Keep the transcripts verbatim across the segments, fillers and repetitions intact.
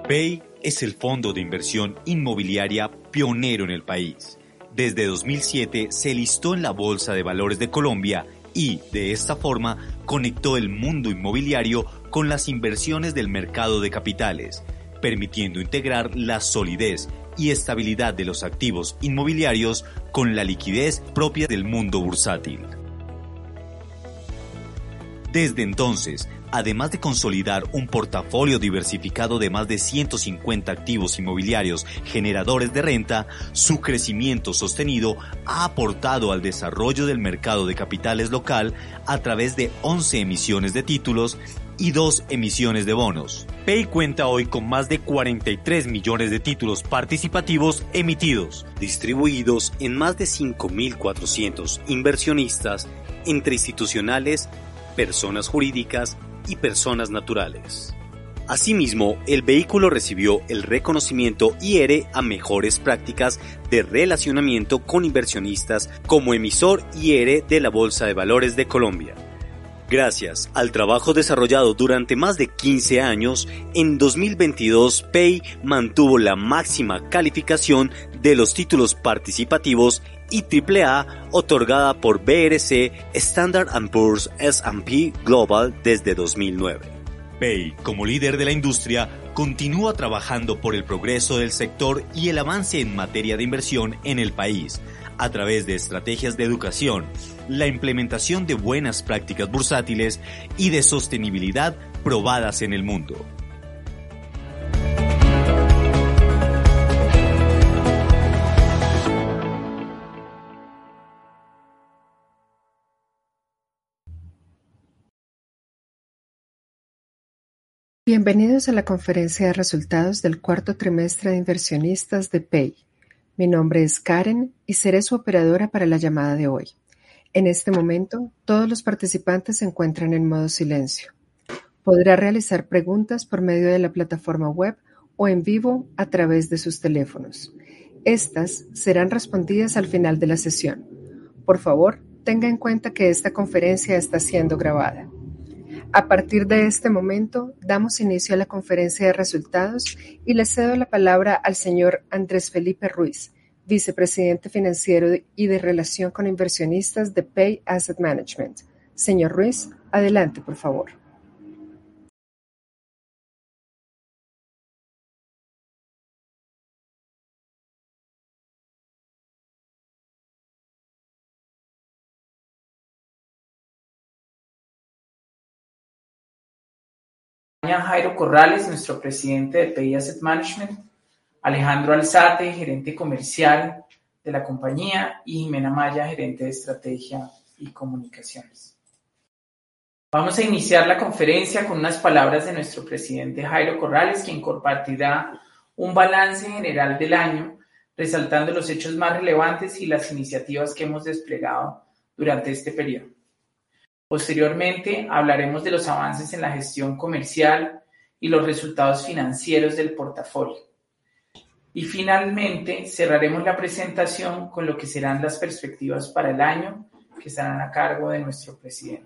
Pay es el fondo de inversión inmobiliaria pionero en el país. Desde dos mil siete se listó en la Bolsa de Valores de Colombia y, de esta forma, conectó el mundo inmobiliario con las inversiones del mercado de capitales, permitiendo integrar la solidez y estabilidad de los activos inmobiliarios con la liquidez propia del mundo bursátil. Desde entonces, además de consolidar un portafolio diversificado de más de ciento cincuenta activos inmobiliarios generadores de renta, su crecimiento sostenido ha aportado al desarrollo del mercado de capitales local a través de once emisiones de títulos y dos emisiones de bonos. Pay cuenta hoy con más de cuarenta y tres millones de títulos participativos emitidos, distribuidos en más de cinco mil cuatrocientos inversionistas entre institucionales, personas jurídicas y personas naturales. Asimismo, el vehículo recibió el reconocimiento I E R E a mejores prácticas de relacionamiento con inversionistas como emisor I E R E de la Bolsa de Valores de Colombia. Gracias al trabajo desarrollado durante más de quince años, en dos mil veintidós Pay mantuvo la máxima calificación de los títulos participativos y triple A otorgada por B R C Standard and Poor's S and P Global desde dos mil nueve. Pay, como líder de la industria, continúa trabajando por el progreso del sector y el avance en materia de inversión en el país, a través de estrategias de educación, la implementación de buenas prácticas bursátiles y de sostenibilidad probadas en el mundo. Bienvenidos a la conferencia de resultados del cuarto trimestre de inversionistas de Pay. Mi nombre es Karen y seré su operadora para la llamada de hoy. En este momento, todos los participantes se encuentran en modo silencio. Podrá realizar preguntas por medio de la plataforma web o en vivo a través de sus teléfonos. Estas serán respondidas al final de la sesión. Por favor, tenga en cuenta que esta conferencia está siendo grabada. A partir de este momento, damos inicio a la conferencia de resultados y le cedo la palabra al señor Andrés Felipe Ruiz, vicepresidente financiero y de relación con inversionistas de Pay Asset Management. Señor Ruiz, adelante, por favor. Jairo Corrales, nuestro presidente de Pay Asset Management, Alejandro Alzate, gerente comercial de la compañía, y Jimena Maya, gerente de estrategia y comunicaciones. Vamos a iniciar la conferencia con unas palabras de nuestro presidente Jairo Corrales, quien compartirá un balance general del año, resaltando los hechos más relevantes y las iniciativas que hemos desplegado durante este periodo. Posteriormente, hablaremos de los avances en la gestión comercial y los resultados financieros del portafolio. Y finalmente, cerraremos la presentación con lo que serán las perspectivas para el año que estarán a cargo de nuestro presidente.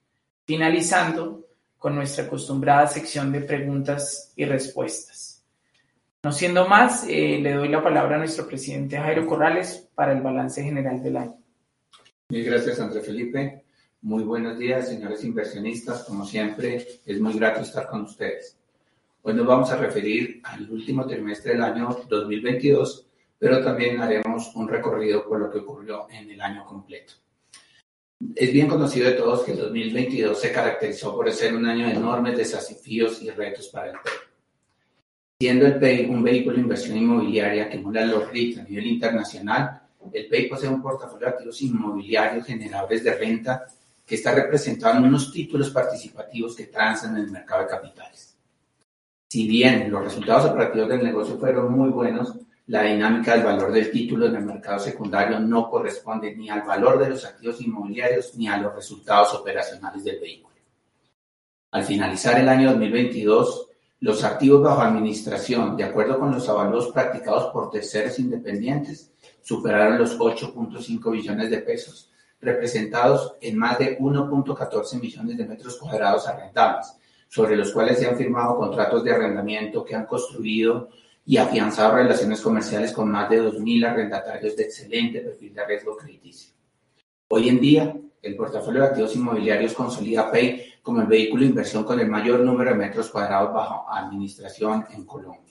Finalizando con nuestra acostumbrada sección de preguntas y respuestas. No siendo más, eh, le doy la palabra a nuestro presidente Jairo Corrales para el balance general del año. Mil gracias, Andrés Felipe. Muy buenos días, señores inversionistas. Como siempre, es muy grato estar con ustedes. Hoy nos vamos a referir al último trimestre del año dos mil veintidós, pero también haremos un recorrido por lo que ocurrió en el año completo. Es bien conocido de todos que el dos mil veintidós se caracterizó por ser un año de enormes desafíos y retos para el Pay. Siendo el Pay un vehículo de inversión inmobiliaria que emula los R E I T a nivel internacional, el Pay posee un portafolio de activos inmobiliarios generadores de renta que está representado en unos títulos participativos que transan en el mercado de capitales. Si bien los resultados operativos del negocio fueron muy buenos, la dinámica del valor del título en el mercado secundario no corresponde ni al valor de los activos inmobiliarios ni a los resultados operacionales del vehículo. Al finalizar el año dos mil veintidós, los activos bajo administración, de acuerdo con los avalúos practicados por terceros independientes, superaron los ocho punto cinco billones de pesos, representados en más de uno punto catorce millones de metros cuadrados arrendables, sobre los cuales se han firmado contratos de arrendamiento que han construido y afianzado relaciones comerciales con más de dos mil arrendatarios de excelente perfil de riesgo crediticio. Hoy en día, el portafolio de activos inmobiliarios consolida Pay como el vehículo de inversión con el mayor número de metros cuadrados bajo administración en Colombia.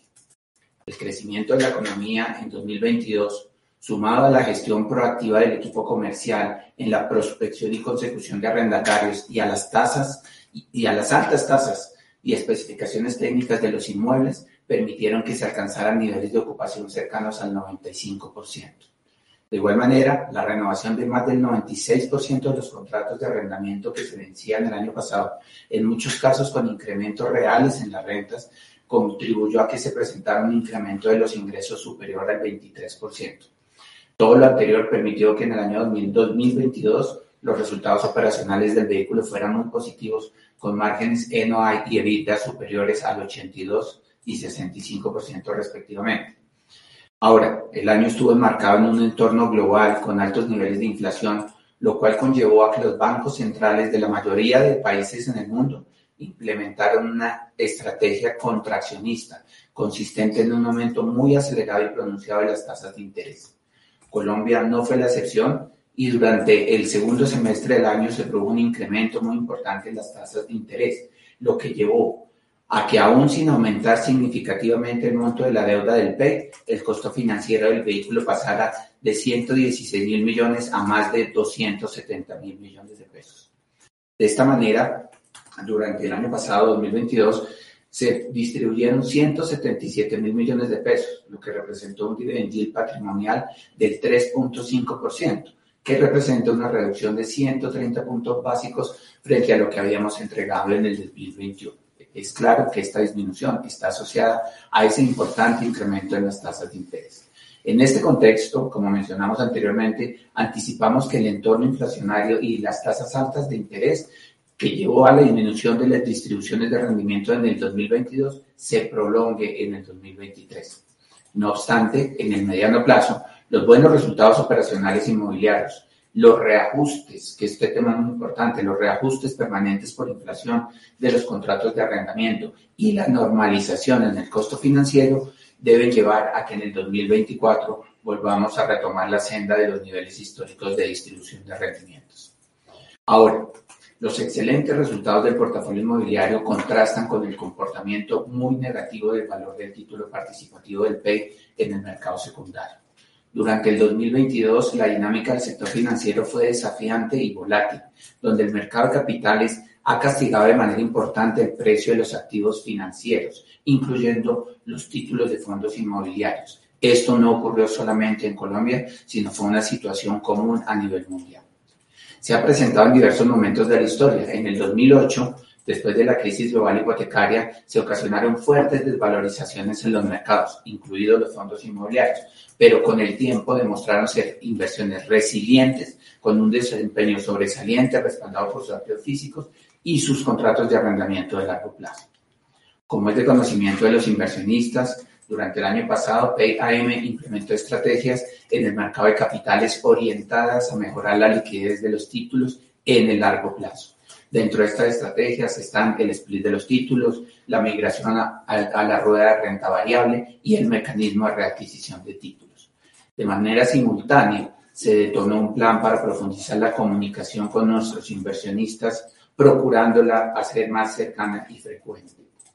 El crecimiento de la economía en dos mil veintidós, sumado a la gestión proactiva del equipo comercial en la prospección y consecución de arrendatarios y a las tasas y a las altas tasas y especificaciones técnicas de los inmuebles, permitieron que se alcanzaran niveles de ocupación cercanos al noventa y cinco por ciento. De igual manera, la renovación de más del noventa y seis por ciento de los contratos de arrendamiento que se vencían el año pasado, en muchos casos con incrementos reales en las rentas, contribuyó a que se presentara un incremento de los ingresos superior al veintitrés por ciento. Todo lo anterior permitió que en el año dos mil veintidós los resultados operacionales del vehículo fueran muy positivos, con márgenes N O I y EBITDA superiores al ochenta y dos y sesenta y cinco por ciento respectivamente. Ahora, el año estuvo enmarcado en un entorno global con altos niveles de inflación, lo cual conllevó a que los bancos centrales de la mayoría de países en el mundo implementaron una estrategia contraccionista, consistente en un aumento muy acelerado y pronunciado de las tasas de interés. Colombia no fue la excepción y durante el segundo semestre del año se produjo un incremento muy importante en las tasas de interés, lo que llevó a que aún sin aumentar significativamente el monto de la deuda del P E I, el costo financiero del vehículo pasara de ciento dieciséis mil millones a más de doscientos setenta mil millones de pesos. De esta manera, durante el año pasado, dos mil veintidós, se distribuyeron ciento setenta y siete mil millones de pesos, lo que representó un dividend yield patrimonial del tres punto cinco por ciento, que representa una reducción de ciento treinta puntos básicos frente a lo que habíamos entregado en el dos mil veintiuno. Es claro que esta disminución está asociada a ese importante incremento en las tasas de interés. En este contexto, como mencionamos anteriormente, anticipamos que el entorno inflacionario y las tasas altas de interés que llevó a la disminución de las distribuciones de rendimiento en el dos mil veintidós se prolongue en el dos mil veintitrés. No obstante, en el mediano plazo, los buenos resultados operacionales inmobiliarios, los reajustes, que este tema es muy importante, los reajustes permanentes por inflación de los contratos de arrendamiento y la normalización en el costo financiero deben llevar a que en el dos mil veinticuatro volvamos a retomar la senda de los niveles históricos de distribución de rendimientos. Ahora, los excelentes resultados del portafolio inmobiliario contrastan con el comportamiento muy negativo del valor del título participativo del P E I en el mercado secundario. Durante el dos mil veintidós, la dinámica del sector financiero fue desafiante y volátil, donde el mercado de capitales ha castigado de manera importante el precio de los activos financieros, incluyendo los títulos de fondos inmobiliarios. Esto no ocurrió solamente en Colombia, sino fue una situación común a nivel mundial. Se ha presentado en diversos momentos de la historia. En el dos mil ocho, después de la crisis global hipotecaria, se ocasionaron fuertes desvalorizaciones en los mercados, incluidos los fondos inmobiliarios, pero con el tiempo demostraron ser inversiones resilientes, con un desempeño sobresaliente respaldado por sus activos físicos y sus contratos de arrendamiento de largo plazo. Como es de conocimiento de los inversionistas, durante el año pasado, Pay A M implementó estrategias en el mercado de capitales orientadas a mejorar la liquidez de los títulos en el largo plazo. Dentro de estas estrategias están el split de los títulos, la migración a, a, a la rueda de renta variable y el mecanismo de readquisición de títulos. De manera simultánea, se detonó un plan para profundizar la comunicación con nuestros inversionistas, procurándola hacer más cercana y frecuente.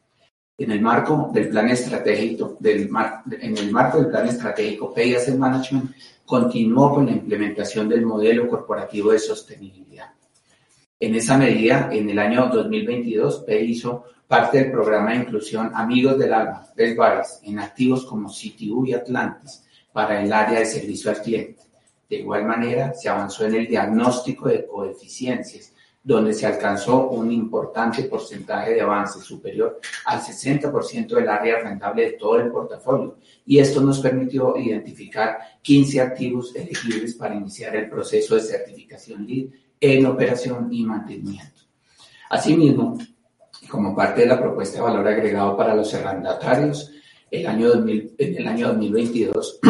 En el marco del plan estratégico, del mar, en el marco del plan estratégico, Pay Asset Management continuó con la implementación del modelo corporativo de sostenibilidad. En esa medida, en el año dos mil veintidós, Pay hizo parte del programa de inclusión Amigos del Alma, Best Buddies, en activos como C T U y Atlantis para el área de servicio al cliente. De igual manera, se avanzó en el diagnóstico de coeficiencias, donde se alcanzó un importante porcentaje de avance superior al sesenta por ciento del área rentable de todo el portafolio, y esto nos permitió identificar quince activos elegibles para iniciar el proceso de certificación LEED en operación y mantenimiento. Asimismo, como parte de la propuesta de valor agregado para los arrendatarios, el año dos mil, en el año dos mil veintidós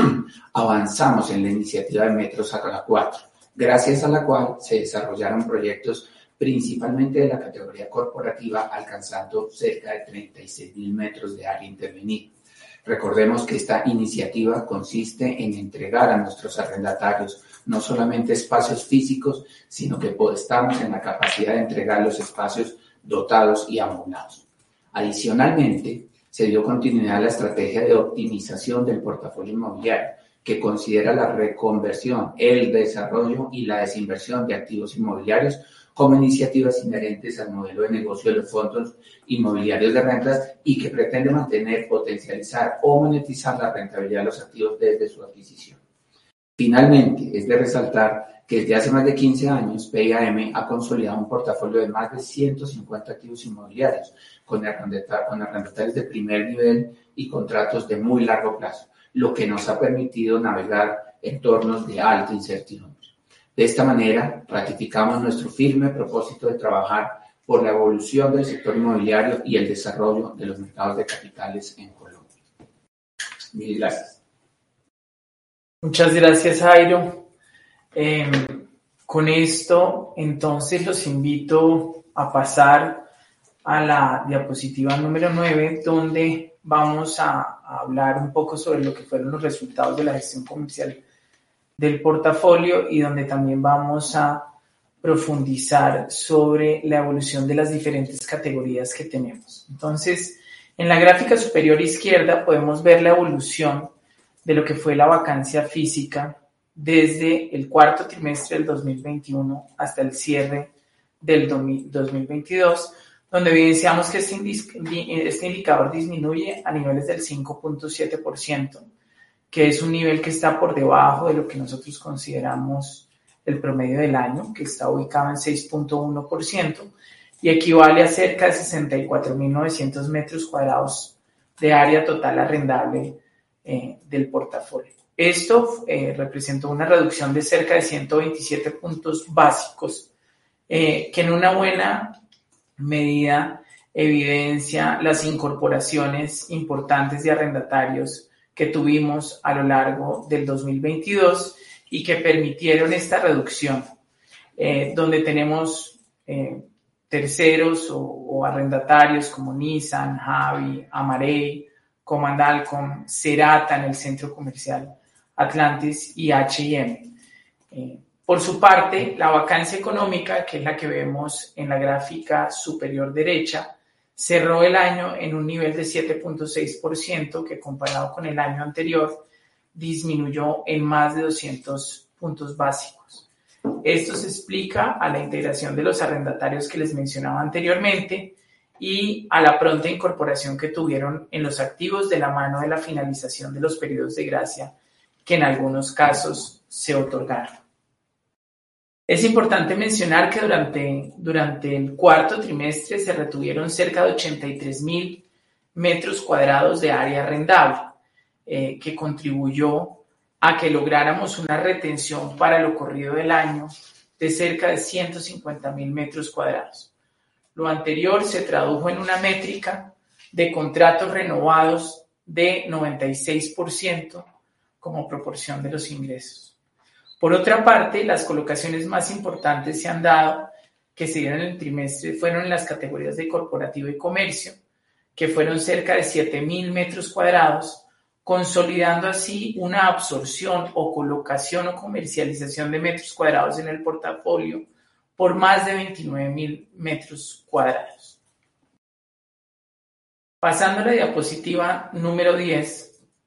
avanzamos en la iniciativa de Metros a la cuatro, gracias a la cual se desarrollaron proyectos principalmente de la categoría corporativa, alcanzando cerca de treinta y seis mil metros de área intervenida. Recordemos que esta iniciativa consiste en entregar a nuestros arrendatarios no solamente espacios físicos, sino que estamos en la capacidad de entregar los espacios dotados y amoblados. Adicionalmente, se dio continuidad a la estrategia de optimización del portafolio inmobiliario, que considera la reconversión, el desarrollo y la desinversión de activos inmobiliarios como iniciativas inherentes al modelo de negocio de los fondos inmobiliarios de rentas y que pretende mantener, potencializar o monetizar la rentabilidad de los activos desde su adquisición. Finalmente, es de resaltar que desde hace más de quince años, P I A M ha consolidado un portafolio de más de ciento cincuenta activos inmobiliarios con arrendatarios de primer nivel y contratos de muy largo plazo, lo que nos ha permitido navegar entornos de alta incertidumbre. De esta manera, ratificamos nuestro firme propósito de trabajar por la evolución del sector inmobiliario y el desarrollo de los mercados de capitales en Colombia. Mil gracias. Muchas gracias, Jairo. Eh, con esto, entonces, los invito a pasar a la diapositiva número nueve, donde vamos a, a hablar un poco sobre lo que fueron los resultados de la gestión comercial del portafolio y donde también vamos a profundizar sobre la evolución de las diferentes categorías que tenemos. Entonces, en la gráfica superior izquierda podemos ver la evolución de lo que fue la vacancia física desde el cuarto trimestre del dos mil veintiuno hasta el cierre del dos mil veintidós, donde evidenciamos que este, este indicador disminuye a niveles del cinco punto siete por ciento, que es un nivel que está por debajo de lo que nosotros consideramos el promedio del año, que está ubicado en seis punto uno por ciento y equivale a cerca de sesenta y cuatro mil novecientos metros cuadrados de área total arrendable eh, del portafolio. Esto eh, representó una reducción de cerca de ciento veintisiete puntos básicos, eh, que en una buena medida evidencia las incorporaciones importantes de arrendatarios que tuvimos a lo largo del dos mil veintidós y que permitieron esta reducción, eh, donde tenemos eh, terceros o, o arrendatarios como Nissan, Javi, Amarey, Comandalcom, Serata en el centro comercial Atlantis y H y M. Eh, por su parte, la vacancia económica, que es la que vemos en la gráfica superior derecha, cerró el año en un nivel de siete punto seis por ciento, que comparado con el año anterior disminuyó en más de doscientos puntos básicos. Esto se explica a la integración de los arrendatarios que les mencionaba anteriormente y a la pronta incorporación que tuvieron en los activos de la mano de la finalización de los periodos de gracia que en algunos casos se otorgaron. Es importante mencionar que durante, durante el cuarto trimestre se retuvieron cerca de ochenta y tres mil metros cuadrados de área arrendable, eh, que contribuyó a que lográramos una retención para lo corrido del año de cerca de ciento cincuenta mil metros cuadrados. Lo anterior se tradujo en una métrica de contratos renovados de noventa y seis por ciento como proporción de los ingresos. Por otra parte, las colocaciones más importantes se han dado, que se dieron en el trimestre, fueron en las categorías de corporativo y comercio, que fueron cerca de siete mil metros cuadrados, consolidando así una absorción o colocación o comercialización de metros cuadrados en el portafolio por más de veintinueve mil metros cuadrados. Pasando a la diapositiva número diez,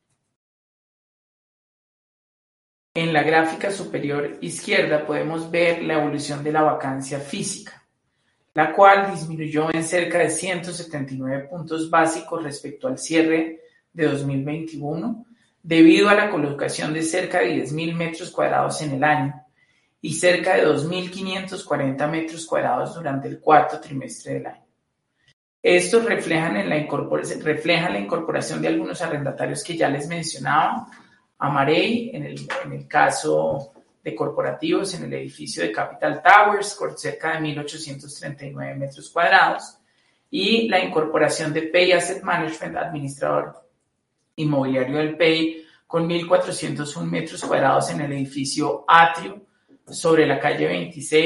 en la gráfica superior izquierda podemos ver la evolución de la vacancia física, la cual disminuyó en cerca de ciento setenta y nueve puntos básicos respecto al cierre de dos mil veintiuno, debido a la colocación de cerca de diez mil metros cuadrados en el año y cerca de dos mil quinientos cuarenta metros cuadrados durante el cuarto trimestre del año. Estos reflejan, en la, incorporación, reflejan la incorporación de algunos arrendatarios que ya les mencionaba, Amarey, en el, en el caso de corporativos, en el edificio de Capital Towers, por cerca de mil ochocientos treinta y nueve metros cuadrados, y la incorporación de Pay Asset Management, administrador inmobiliario del Pay, con mil cuatrocientos uno metros cuadrados en el edificio Atrio, sobre la calle veintiséis,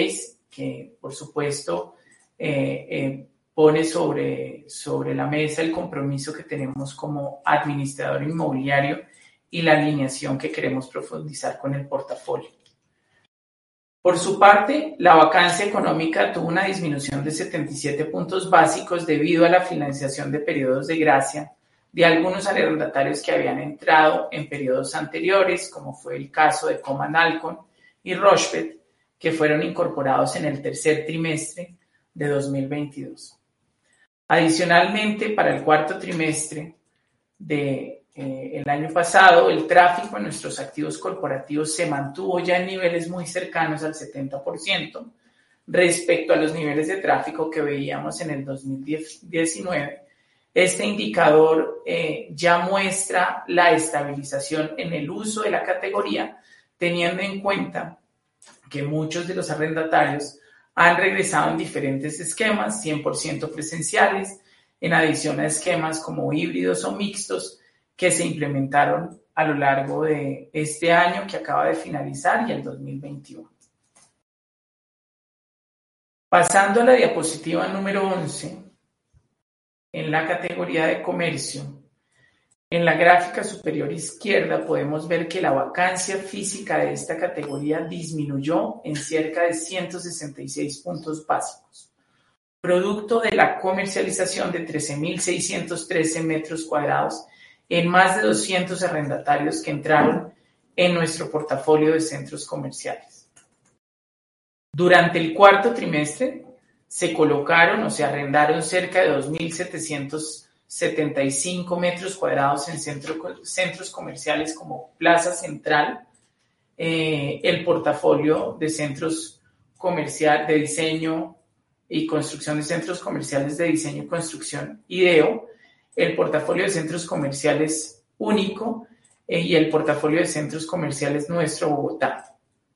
que por supuesto eh, eh, pone sobre, sobre la mesa el compromiso que tenemos como administrador inmobiliario y la alineación que queremos profundizar con el portafolio. Por su parte, la vacancia económica tuvo una disminución de setenta y siete puntos básicos debido a la financiación de periodos de gracia de algunos arrendatarios que habían entrado en periodos anteriores, como fue el caso de Coman Alcon y Rochefort, que fueron incorporados en el tercer trimestre de dos mil veintidós. Adicionalmente, para el cuarto trimestre del eh, año pasado, el tráfico en nuestros activos corporativos se mantuvo ya en niveles muy cercanos al setenta por ciento respecto a los niveles de tráfico que veíamos en el dos mil diecinueve. Este indicador eh, ya muestra la estabilización en el uso de la categoría, teniendo en cuenta que muchos de los arrendatarios han regresado en diferentes esquemas, cien por ciento presenciales, en adición a esquemas como híbridos o mixtos que se implementaron a lo largo de este año que acaba de finalizar y el dos mil veintiuno. Pasando a la diapositiva número once, en la categoría de comercio, en la gráfica superior izquierda podemos ver que la vacancia física de esta categoría disminuyó en cerca de ciento sesenta y seis puntos básicos, producto de la comercialización de trece mil seiscientos trece metros cuadrados en más de doscientos arrendatarios que entraron en nuestro portafolio de centros comerciales. Durante el cuarto trimestre se colocaron o se arrendaron cerca de dos mil setecientos setenta y cinco metros cuadrados en centro, centros comerciales como Plaza Central, eh, el portafolio de centros comerciales de diseño y construcción de centros comerciales de diseño y construcción IDEO, el portafolio de centros comerciales Único eh, y el portafolio de centros comerciales Nuestro Bogotá.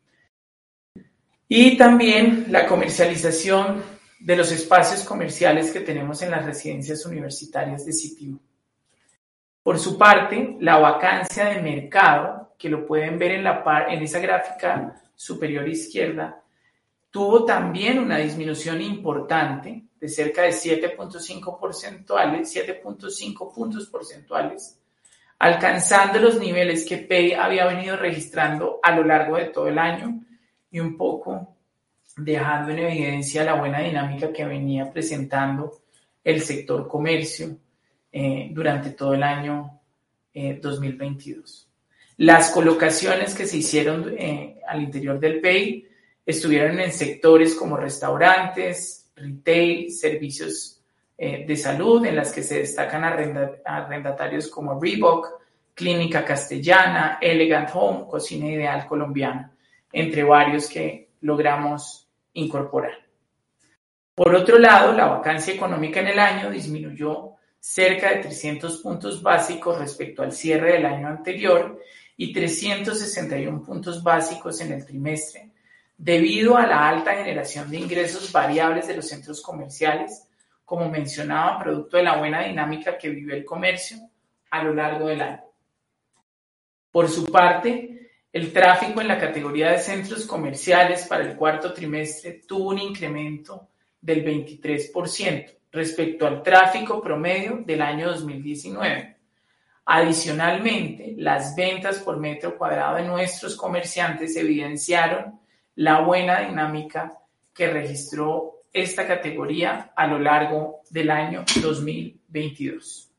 Y también la comercialización de los espacios comerciales que tenemos en las residencias universitarias de C P U. Por su parte, la vacancia de mercado, que lo pueden ver en, la par, en esa gráfica superior izquierda, tuvo también una disminución importante de cerca de siete punto cinco porcentuales, siete punto cinco puntos porcentuales, alcanzando los niveles que P E I había venido registrando a lo largo de todo el año y un poco dejando en evidencia la buena dinámica que venía presentando el sector comercio eh, durante todo el año eh, dos mil veintidós. Las colocaciones que se hicieron eh, al interior del P E I estuvieron en sectores como restaurantes, retail, servicios eh, de salud, en las que se destacan arrenda, arrendatarios como Reebok, Clínica Castellana, Elegant Home, Cocina Ideal Colombiana, entre varios que logramos incorporar. Por otro lado, la vacancia económica en el año disminuyó cerca de trescientos puntos básicos respecto al cierre del año anterior y trescientos sesenta y uno puntos básicos en el trimestre, debido a la alta generación de ingresos variables de los centros comerciales, como mencionaba, producto de la buena dinámica que vivió el comercio a lo largo del año. Por su parte, el tráfico en la categoría de centros comerciales para el cuarto trimestre tuvo un incremento del veintitrés por ciento respecto al tráfico promedio del año dos mil diecinueve. Adicionalmente, las ventas por metro cuadrado de nuestros comerciantes evidenciaron la buena dinámica que registró esta categoría a lo largo del año dos mil veintidós.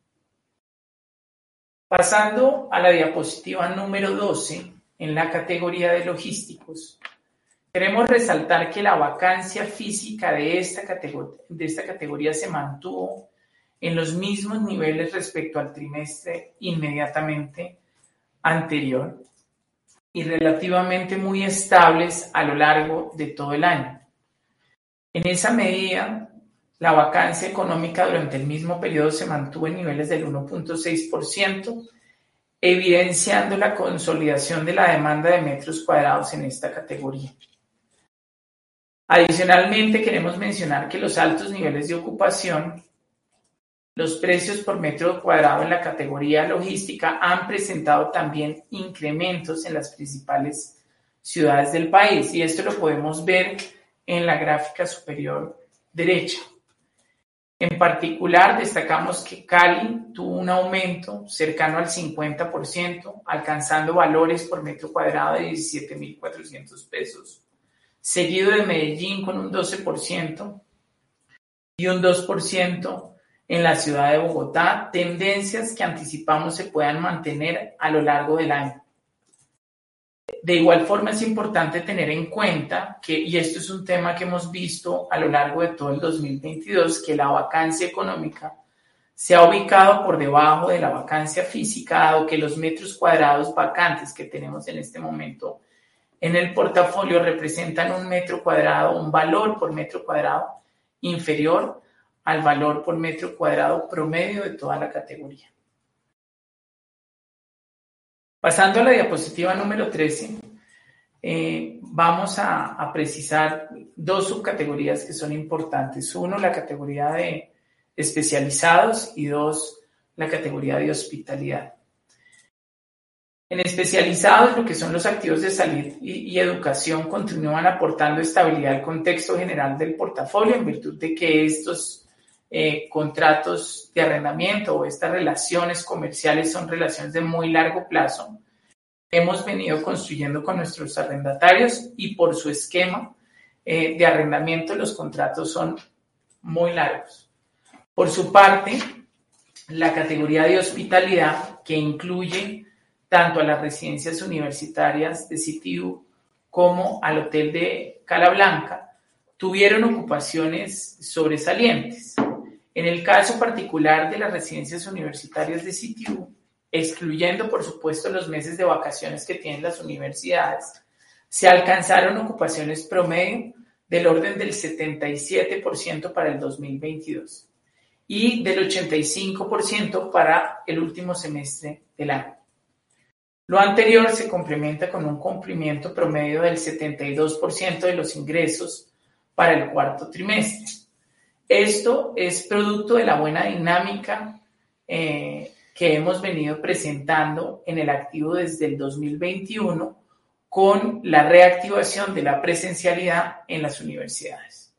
Pasando a la diapositiva número doce, en la categoría de logísticos, queremos resaltar que la vacancia física de esta, categoría, de esta categoría se mantuvo en los mismos niveles respecto al trimestre inmediatamente anterior y relativamente muy estables a lo largo de todo el año. En esa medida, la vacancia económica durante el mismo periodo se mantuvo en niveles del uno punto seis por ciento, evidenciando la consolidación de la demanda de metros cuadrados en esta categoría. Adicionalmente, queremos mencionar que los altos niveles de ocupación, los precios por metro cuadrado en la categoría logística han presentado también incrementos en las principales ciudades del país, y esto lo podemos ver en la gráfica superior derecha. En particular, destacamos que Cali tuvo un aumento cercano al cincuenta por ciento, alcanzando valores por metro cuadrado de diecisiete mil cuatrocientos pesos, seguido de Medellín con un doce por ciento y un dos por ciento en la ciudad de Bogotá, tendencias que anticipamos se puedan mantener a lo largo del año. De igual forma es importante tener en cuenta que, y esto es un tema que hemos visto a lo largo de todo el dos mil veintidós, que la vacancia económica se ha ubicado por debajo de la vacancia física, dado que los metros cuadrados vacantes que tenemos en este momento en el portafolio representan un metro cuadrado, un valor por metro cuadrado inferior al valor por metro cuadrado promedio de toda la categoría. Pasando a la diapositiva número trece, eh, vamos a, a precisar dos subcategorías que son importantes. Uno, la categoría de especializados y dos, la categoría de hospitalidad. En especializados, lo que son los activos de salud y, y educación continúan aportando estabilidad al contexto general del portafolio en virtud de que estos eh, contratos de arrendamiento o estas relaciones comerciales son relaciones de muy largo plazo. Hemos venido construyendo con nuestros arrendatarios y por su esquema eh, de arrendamiento los contratos son muy largos. Por su parte, la categoría de hospitalidad, que incluye tanto a las residencias universitarias de C T U como al Hotel de Cala Blanca, tuvieron ocupaciones sobresalientes. En el caso particular de las residencias universitarias de C T U, excluyendo por supuesto los meses de vacaciones que tienen las universidades, se alcanzaron ocupaciones promedio del orden del setenta y siete por ciento para el dos mil veintidós y del ochenta y cinco por ciento para el último semestre del año. Lo anterior se complementa con un cumplimiento promedio del setenta y dos por ciento de los ingresos para el cuarto trimestre. Esto es producto de la buena dinámica eh, que hemos venido presentando en el activo desde el dos mil veintiuno con la reactivación de la presencialidad en las universidades.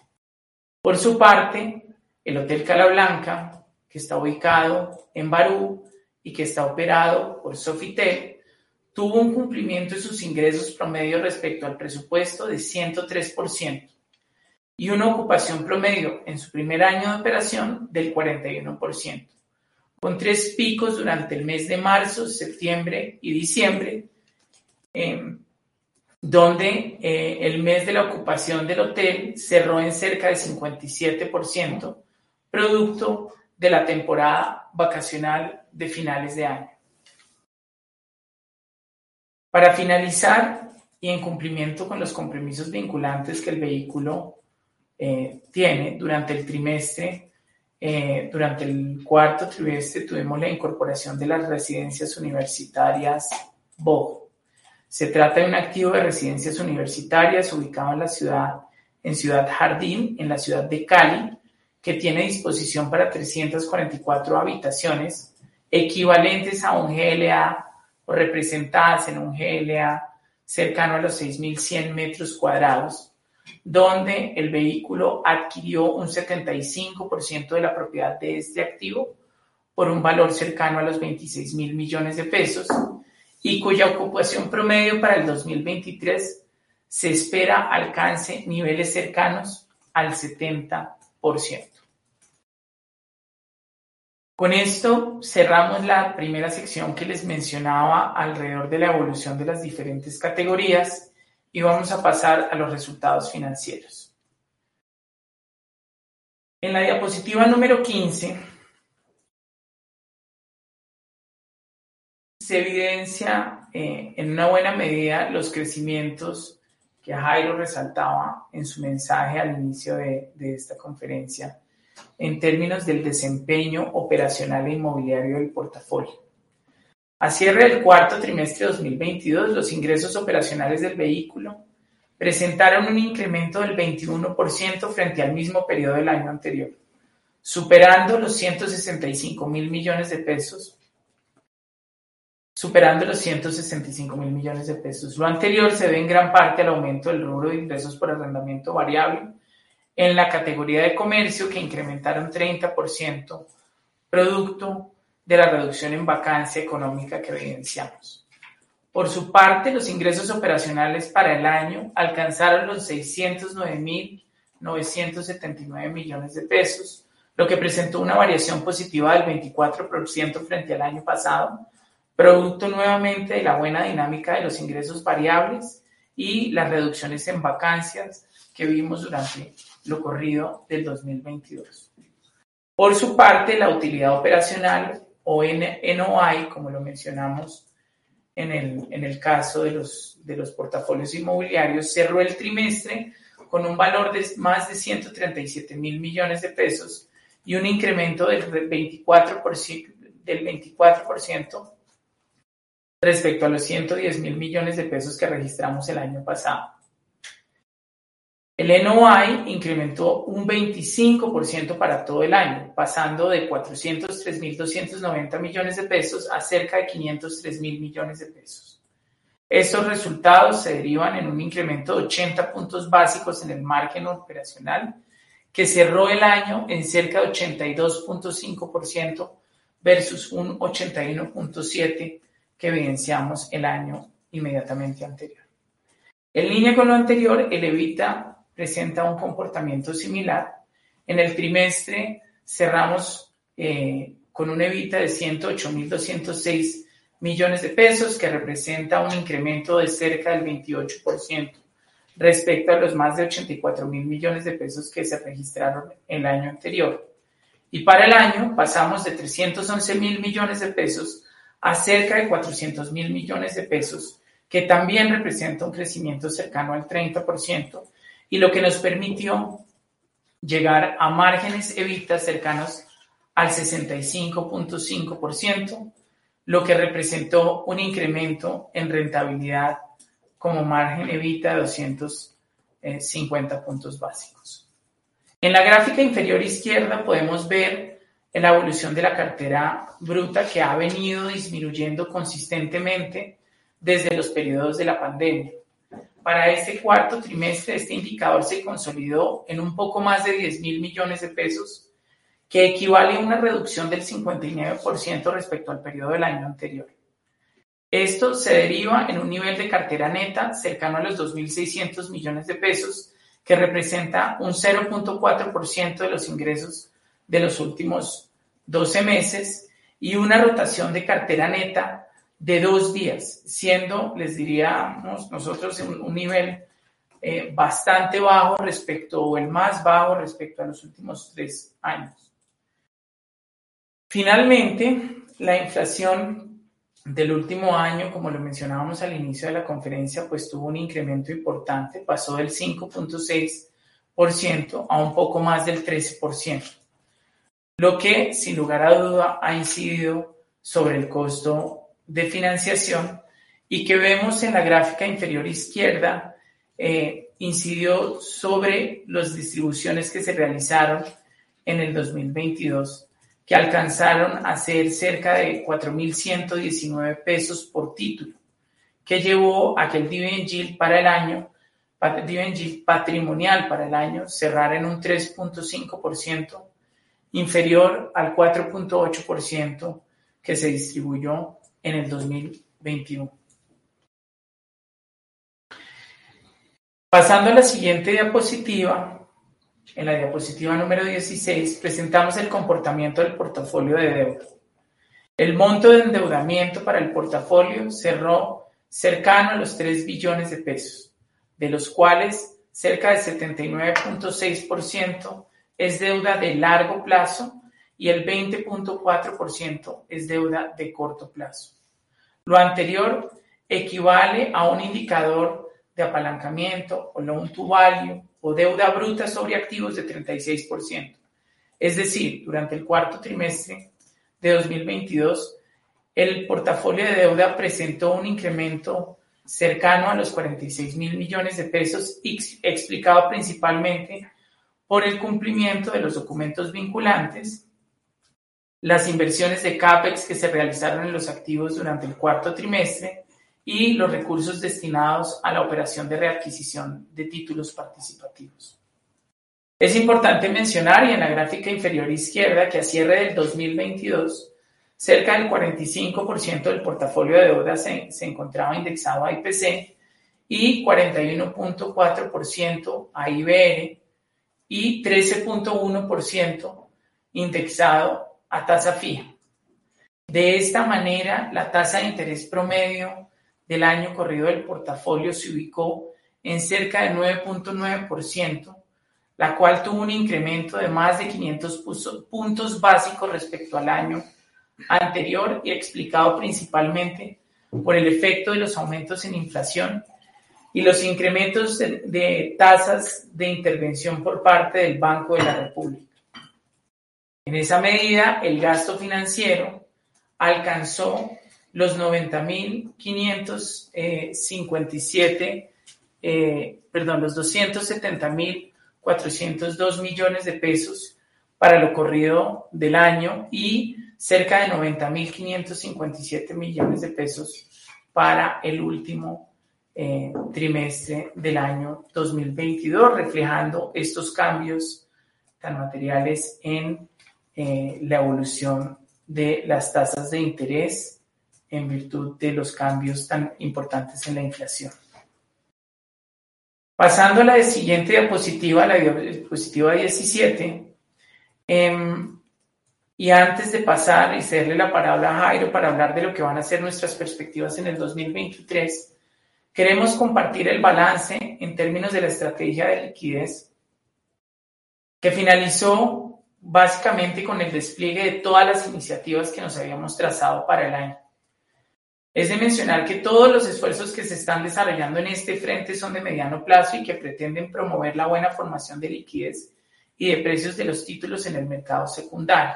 Por su parte, el Hotel Cala Blanca, que está ubicado en Barú y que está operado por Sofitel, tuvo un cumplimiento de sus ingresos promedio respecto al presupuesto de ciento tres por ciento y una ocupación promedio en su primer año de operación del cuarenta y uno por ciento, con tres picos durante el mes de marzo, septiembre y diciembre, eh, donde eh, el mes de la ocupación del hotel cerró en cerca de cincuenta y siete por ciento, producto de la temporada vacacional de finales de año. Para finalizar, y en cumplimiento con los compromisos vinculantes que el vehículo eh, tiene durante el trimestre, eh, durante el cuarto trimestre tuvimos la incorporación de las residencias universitarias BOGO. Se trata de un activo de residencias universitarias ubicado en la ciudad, en Ciudad Jardín, en la ciudad de Cali, que tiene disposición para trescientas cuarenta y cuatro habitaciones, equivalentes a un G L A o representadas en un G L A cercano a los seis mil cien metros cuadrados, donde el vehículo adquirió un setenta y cinco por ciento de la propiedad de este activo por un valor cercano a los veintiséis mil millones de pesos y cuya ocupación promedio para el dos mil veintitrés se espera alcance niveles cercanos al setenta por ciento. Con esto cerramos la primera sección que les mencionaba alrededor de la evolución de las diferentes categorías y vamos a pasar a los resultados financieros. En la diapositiva número quince se evidencia eh, en una buena medida los crecimientos que Jairo resaltaba en su mensaje al inicio de, de esta conferencia en términos del desempeño operacional e inmobiliario del portafolio. A cierre del cuarto trimestre de dos mil veintidós, los ingresos operacionales del vehículo presentaron un incremento del veintiuno por ciento frente al mismo periodo del año anterior, superando los ciento sesenta y cinco mil millones de pesos. superando los ciento sesenta y cinco mil millones de pesos. Lo anterior se debe en gran parte al aumento del rubro de ingresos por arrendamiento variable en la categoría de comercio, que incrementaron treinta por ciento, producto de la reducción en vacancia económica que evidenciamos. Por su parte, los ingresos operacionales para el año alcanzaron los seiscientos nueve mil novecientos setenta y nueve millones de pesos, lo que presentó una variación positiva del veinticuatro por ciento frente al año pasado, producto nuevamente de la buena dinámica de los ingresos variables y las reducciones en vacancias que vimos durante lo corrido del dos mil veintidós. Por su parte, la utilidad operacional o N O I, como lo mencionamos en el, en el caso de los, de los portafolios inmobiliarios, cerró el trimestre con un valor de más de ciento treinta y siete mil millones de pesos y un incremento del veinticuatro por ciento, del veinticuatro por ciento respecto a los ciento diez mil millones de pesos que registramos el año pasado. El N O I incrementó un veinticinco por ciento para todo el año, pasando de cuatrocientos tres mil doscientos noventa millones de pesos a cerca de quinientos tres mil millones de pesos. Estos resultados se derivan en un incremento de ochenta puntos básicos en el margen operacional, que cerró el año en cerca de ochenta y dos punto cinco por ciento versus un ochenta y uno punto siete por ciento que evidenciamos el año inmediatamente anterior. En línea con lo anterior, el EBITDA presenta un comportamiento similar. En el trimestre cerramos eh, con un EBITDA de ciento ocho mil doscientos seis millones de pesos, que representa un incremento de cerca del veintiocho por ciento respecto a los más de ochenta y cuatro mil millones de pesos que se registraron el año anterior. Y para el año pasamos de trescientos once mil millones de pesos a cerca de cuatrocientos mil millones de pesos, que también representa un crecimiento cercano al treinta por ciento, y lo que nos permitió llegar a márgenes EBITDA cercanos al sesenta y cinco punto cinco por ciento, lo que representó un incremento en rentabilidad como margen EBITDA de doscientos cincuenta puntos básicos. En la gráfica inferior izquierda podemos ver la evolución de la cartera bruta, que ha venido disminuyendo consistentemente desde los periodos de la pandemia. Para este cuarto trimestre, este indicador se consolidó en un poco más de diez mil millones de pesos, que equivale a una reducción del cincuenta y nueve por ciento respecto al periodo del año anterior. Esto se deriva en un nivel de cartera neta cercano a los dos mil seiscientos millones de pesos, que representa un cero punto cuatro por ciento de los ingresos de los últimos doce meses, y una rotación de cartera neta de dos días, siendo, les diríamos nosotros, un, un nivel eh, bastante bajo respecto, o el más bajo respecto a los últimos tres años. Finalmente, la inflación del último año, como lo mencionábamos al inicio de la conferencia, pues tuvo un incremento importante, pasó del cinco punto seis por ciento a un poco más del trece por ciento, lo que sin lugar a duda ha incidido sobre el costo de financiación, y que vemos en la gráfica inferior izquierda eh, incidió sobre las distribuciones que se realizaron en el dos mil veintidós, que alcanzaron a ser cerca de cuatro mil ciento diecinueve pesos por título, que llevó a que el dividend yield para el año, dividend yield patrimonial para el año, cerrara en un tres punto cinco por ciento, inferior al cuatro punto ocho por ciento que se distribuyó en el dos mil veintiuno. Pasando a la siguiente diapositiva, en la diapositiva número dieciséis, presentamos el comportamiento del portafolio de deuda. El monto de endeudamiento para el portafolio cerró cercano a los tres billones de pesos, de los cuales cerca del setenta y nueve punto seis por ciento es deuda de largo plazo y el veinte punto cuatro por ciento es deuda de corto plazo. Lo anterior equivale a un indicador de apalancamiento o loan to value o deuda bruta sobre activos de treinta y seis por ciento. Es decir, durante el cuarto trimestre de dos mil veintidós, el portafolio de deuda presentó un incremento cercano a los cuarenta y seis mil millones de pesos, explicado principalmente por el cumplimiento de los documentos vinculantes las inversiones de CAPEX que se realizaron en los activos durante el cuarto trimestre y los recursos destinados a la operación de readquisición de títulos participativos. Es importante mencionar, y en la gráfica inferior izquierda, que a cierre del dos mil veintidós, cerca del cuarenta y cinco por ciento del portafolio de deuda se, se encontraba indexado a I P C y cuarenta y uno punto cuatro por ciento a I B R y trece punto uno por ciento indexado a tasa fija. De esta manera, la tasa de interés promedio del año corrido del portafolio se ubicó en cerca de nueve punto nueve por ciento, la cual tuvo un incremento de más de quinientos puntos básicos respecto al año anterior y explicado principalmente por el efecto de los aumentos en inflación y los incrementos de, de tasas de intervención por parte del Banco de la República. En esa medida, el gasto financiero alcanzó los noventa mil quinientos cincuenta y siete, eh, perdón, los doscientos setenta mil cuatrocientos dos millones de pesos para lo corrido del año y cerca de noventa mil quinientos cincuenta y siete millones de pesos para el último eh, trimestre del año dos mil veintidós, reflejando estos cambios tan materiales en eh, la evolución de las tasas de interés en virtud de los cambios tan importantes en la inflación. Pasando a la siguiente diapositiva, la diapositiva diecisiete, eh, y antes de pasar y cederle la palabra a Jairo para hablar de lo que van a ser nuestras perspectivas en el dos mil veintitrés, queremos compartir el balance en términos de la estrategia de liquidez que finalizó básicamente con el despliegue de todas las iniciativas que nos habíamos trazado para el año. Es de mencionar que todos los esfuerzos que se están desarrollando en este frente son de mediano plazo y que pretenden promover la buena formación de liquidez y de precios de los títulos en el mercado secundario.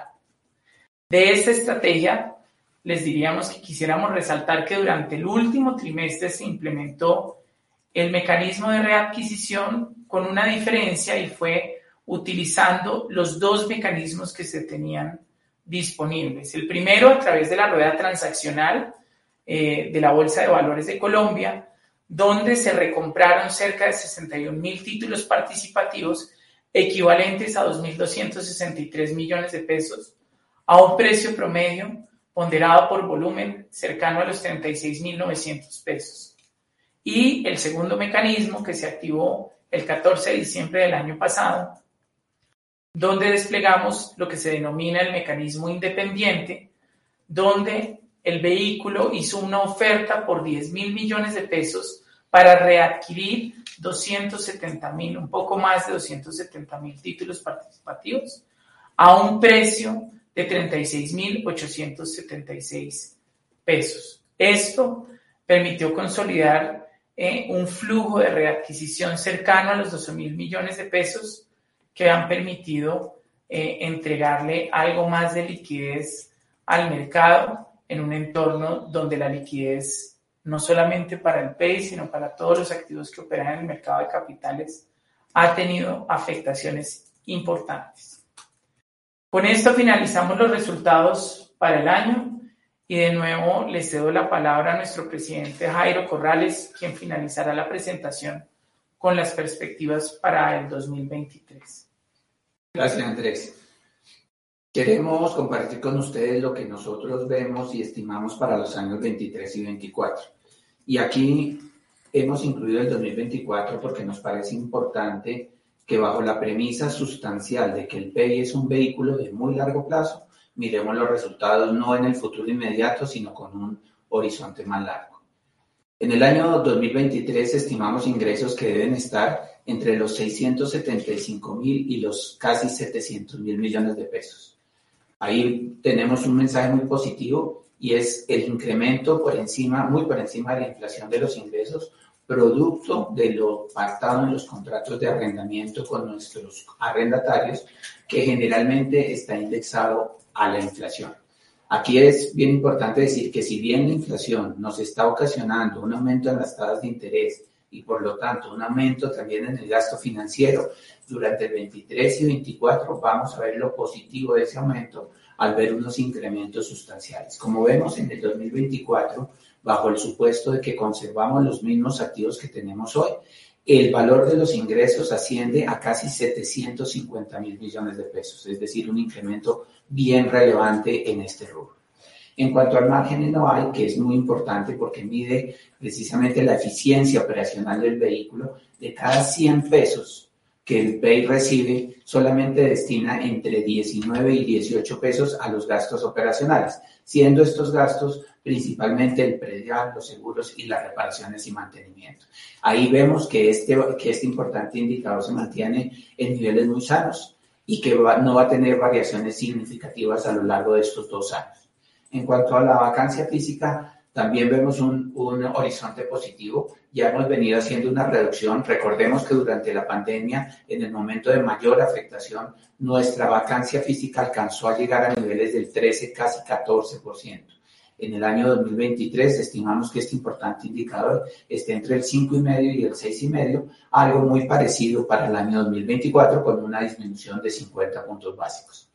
De esta estrategia, les diríamos que quisiéramos resaltar que durante el último trimestre se implementó el mecanismo de readquisición con una diferencia y fue utilizando los dos mecanismos que se tenían disponibles. El primero a través de la rueda transaccional eh, de la Bolsa de Valores de Colombia, donde se recompraron cerca de sesenta y un mil títulos participativos equivalentes a dos mil doscientos sesenta y tres millones de pesos a un precio promedio ponderado por volumen cercano a los treinta y seis mil novecientos pesos. Y el segundo mecanismo que se activó el catorce de diciembre del año pasado, donde desplegamos lo que se denomina el mecanismo independiente, donde el vehículo hizo una oferta por diez mil millones de pesos para readquirir doscientos setenta mil, un poco más de doscientos setenta mil títulos participativos a un precio de treinta y seis mil ochocientos setenta y seis pesos. Esto permitió consolidar eh, un flujo de readquisición cercano a los doce mil millones de pesos que han permitido eh, entregarle algo más de liquidez al mercado en un entorno donde la liquidez, no solamente para el P E I, sino para todos los activos que operan en el mercado de capitales, ha tenido afectaciones importantes. Con esto finalizamos los resultados para el año y de nuevo le cedo la palabra a nuestro presidente Jairo Corrales, quien finalizará la presentación con las perspectivas para el dos mil veintitrés. Gracias, Andrés. Queremos compartir con ustedes lo que nosotros vemos y estimamos para los años veintitrés y veinticuatro. Y aquí hemos incluido el dos mil veinticuatro porque nos parece importante que bajo la premisa sustancial de que el P E I es un vehículo de muy largo plazo, miremos los resultados no en el futuro inmediato, sino con un horizonte más largo. En el año dos mil veintitrés estimamos ingresos que deben estar entre los seiscientos setenta y cinco mil y los casi setecientos mil millones de pesos. Ahí tenemos un mensaje muy positivo y es el incremento por encima, muy por encima de la inflación de los ingresos, producto de lo pactado en los contratos de arrendamiento con nuestros arrendatarios, que generalmente está indexado a la inflación. Aquí es bien importante decir que si bien la inflación nos está ocasionando un aumento en las tasas de interés y por lo tanto un aumento también en el gasto financiero, durante el veintitrés y veinticuatro vamos a ver lo positivo de ese aumento al ver unos incrementos sustanciales. Como vemos en el dos mil veinticuatro, bajo el supuesto de que conservamos los mismos activos que tenemos hoy, el valor de los ingresos asciende a casi setecientos cincuenta mil millones de pesos, es decir, un incremento bien relevante en este rubro. En cuanto al margen N O I, que es muy importante porque mide precisamente la eficiencia operacional del vehículo, de cada cien pesos que el P E I recibe, solamente destina entre diecinueve y dieciocho pesos a los gastos operacionales, siendo estos gastos principalmente el predial, los seguros y las reparaciones y mantenimiento. Ahí vemos que este, que este importante indicador se mantiene en niveles muy sanos y que va, no va a tener variaciones significativas a lo largo de estos dos años. En cuanto a la vacancia física, también vemos un, un horizonte positivo. Ya hemos venido haciendo una reducción. Recordemos que durante la pandemia, en el momento de mayor afectación, nuestra vacancia física alcanzó a llegar a niveles del trece, casi catorce por ciento. En el año dos mil veintitrés estimamos que este importante indicador esté entre el cinco coma cinco y el seis coma cinco, algo muy parecido para el año dos mil veinticuatro con una disminución de cincuenta puntos básicos.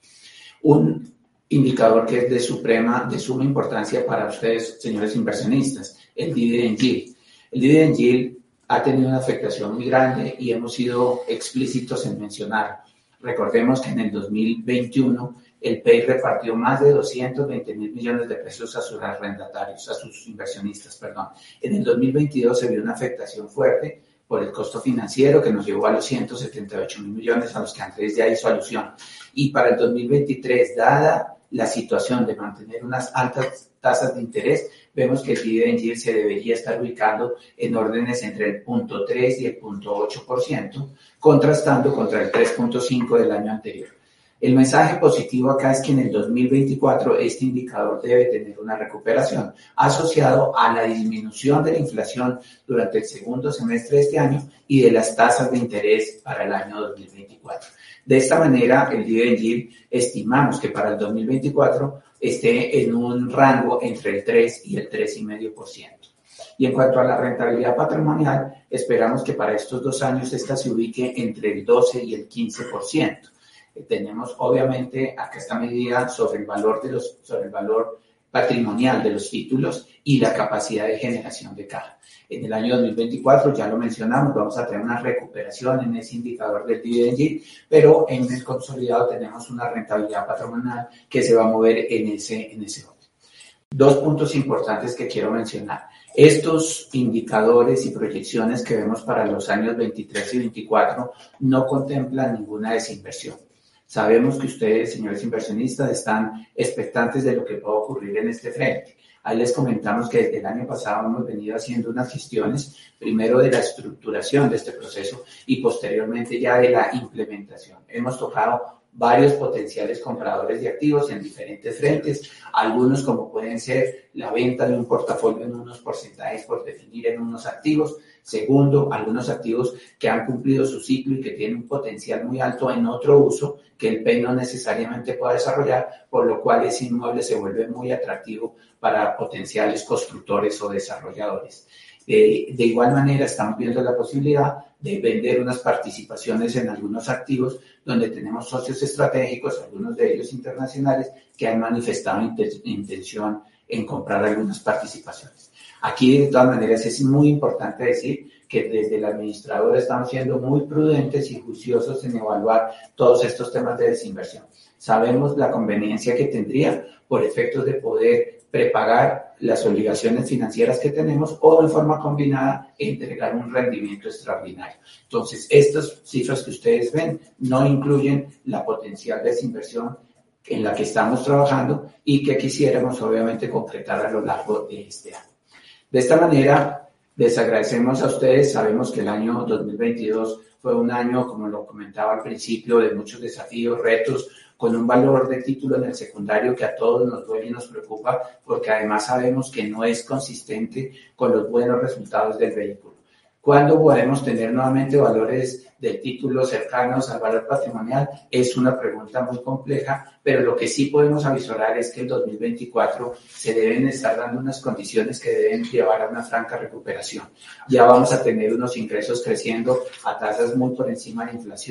Un indicador que es de suprema, de suma importancia para ustedes, señores inversionistas, el dividend yield. El dividend yield ha tenido una afectación muy grande y hemos sido explícitos en mencionarlo. Recordemos que en el dos mil veintiuno el P E I repartió más de doscientos veinte mil millones de pesos a sus arrendatarios, a sus inversionistas, perdón. En el dos mil veintidós se vio una afectación fuerte por el costo financiero que nos llevó a los ciento setenta y ocho mil millones a los que Andrés ya hizo alusión. Y para el dos mil veintitrés, dada la situación de mantener unas altas tasas de interés, vemos que el dividend yield se debería estar ubicando en órdenes entre el cero punto tres y el cero punto ocho por ciento, contrastando contra el tres punto cinco por ciento del año anterior. El mensaje positivo acá es que en el dos mil veinticuatro este indicador debe tener una recuperación asociado a la disminución de la inflación durante el segundo semestre de este año y de las tasas de interés para el año dos mil veinticuatro. De esta manera, el dividend yield estimamos que para el dos mil veinticuatro esté en un rango entre el tres y el tres coma cinco por ciento. Y en cuanto a la rentabilidad patrimonial, esperamos que para estos dos años esta se ubique entre el doce y el quince por ciento. Tenemos obviamente acá esta medida sobre el valor de los, sobre el valor patrimonial de los títulos y la capacidad de generación de caja. En el año dos mil veinticuatro, ya lo mencionamos, vamos a tener una recuperación en ese indicador del dividend yield, pero en el consolidado tenemos una rentabilidad patrimonial que se va a mover en ese, en ese orden. Dos puntos importantes que quiero mencionar. Estos indicadores y proyecciones que vemos para los años veintitrés y veinticuatro no contemplan ninguna desinversión. Sabemos que ustedes, señores inversionistas, están expectantes de lo que pueda ocurrir en este frente. Ahí les comentamos que desde el año pasado hemos venido haciendo unas gestiones, primero de la estructuración de este proceso y posteriormente ya de la implementación. Hemos tocado varios potenciales compradores de activos en diferentes frentes, algunos como pueden ser la venta de un portafolio en unos porcentajes por definir en unos activos. Segundo, algunos activos que han cumplido su ciclo y que tienen un potencial muy alto en otro uso que el P E I no necesariamente pueda desarrollar, por lo cual ese inmueble se vuelve muy atractivo para potenciales constructores o desarrolladores. De, de igual manera, estamos viendo la posibilidad de vender unas participaciones en algunos activos donde tenemos socios estratégicos, algunos de ellos internacionales, que han manifestado intención en comprar algunas participaciones. Aquí, de todas maneras, es muy importante decir que desde la administradora estamos siendo muy prudentes y juiciosos en evaluar todos estos temas de desinversión. Sabemos la conveniencia que tendría por efectos de poder prepagar las obligaciones financieras que tenemos o de forma combinada entregar un rendimiento extraordinario. Entonces, estas cifras que ustedes ven no incluyen la potencial desinversión en la que estamos trabajando y que quisiéramos obviamente concretar a lo largo de este año. De esta manera, les agradecemos a ustedes. Sabemos que el año dos mil veintidós fue un año, como lo comentaba al principio, de muchos desafíos, retos, con un valor de título en el secundario que a todos nos duele y nos preocupa, porque además sabemos que no es consistente con los buenos resultados del vehículo. ¿Cuándo podemos tener nuevamente valores del título cercanos al valor patrimonial? Es una pregunta muy compleja, pero lo que sí podemos avisorar es que el dos mil veinticuatro se deben estar dando unas condiciones que deben llevar a una franca recuperación. Ya vamos a tener unos ingresos creciendo a tasas muy por encima de inflación,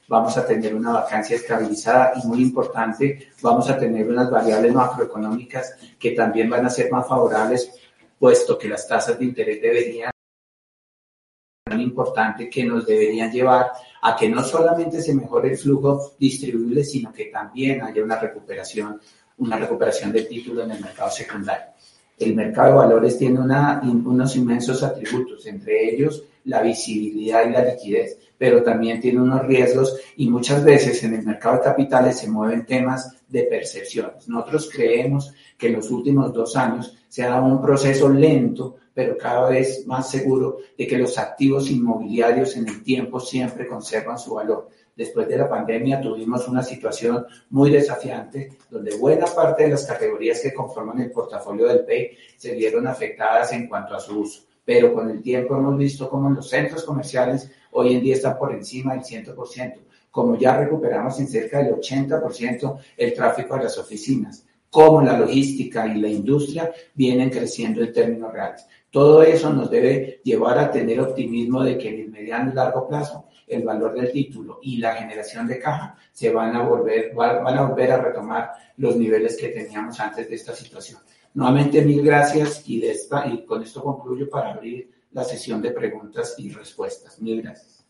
vamos a tener una vacancia estabilizada y muy importante, vamos a tener unas variables macroeconómicas que también van a ser más favorables, puesto que las tasas de interés deberían ser importante que nos deberían llevar a que no solamente se mejore el flujo distribuible, sino que también haya una recuperación, una recuperación del título en el mercado secundario. El mercado de valores tiene una, unos inmensos atributos, entre ellos la visibilidad y la liquidez, pero también tiene unos riesgos y muchas veces en el mercado de capitales se mueven temas de percepciones. Nosotros creemos que en los últimos dos años se ha dado un proceso lento, pero cada vez más seguro de que los activos inmobiliarios en el tiempo siempre conservan su valor. Después de la pandemia tuvimos una situación muy desafiante donde buena parte de las categorías que conforman el portafolio del P E I se vieron afectadas en cuanto a su uso. Pero con el tiempo hemos visto cómo los centros comerciales hoy en día están por encima del cien por ciento, como ya recuperamos en cerca del ochenta por ciento el tráfico a las oficinas, como la logística y la industria vienen creciendo en términos reales. Todo eso nos debe llevar a tener optimismo de que en el mediano y largo plazo el valor del título y la generación de caja se van a volver, van a volver a retomar los niveles que teníamos antes de esta situación. Nuevamente, mil gracias y, de esta, y con esto concluyo para abrir la sesión de preguntas y respuestas. Mil gracias.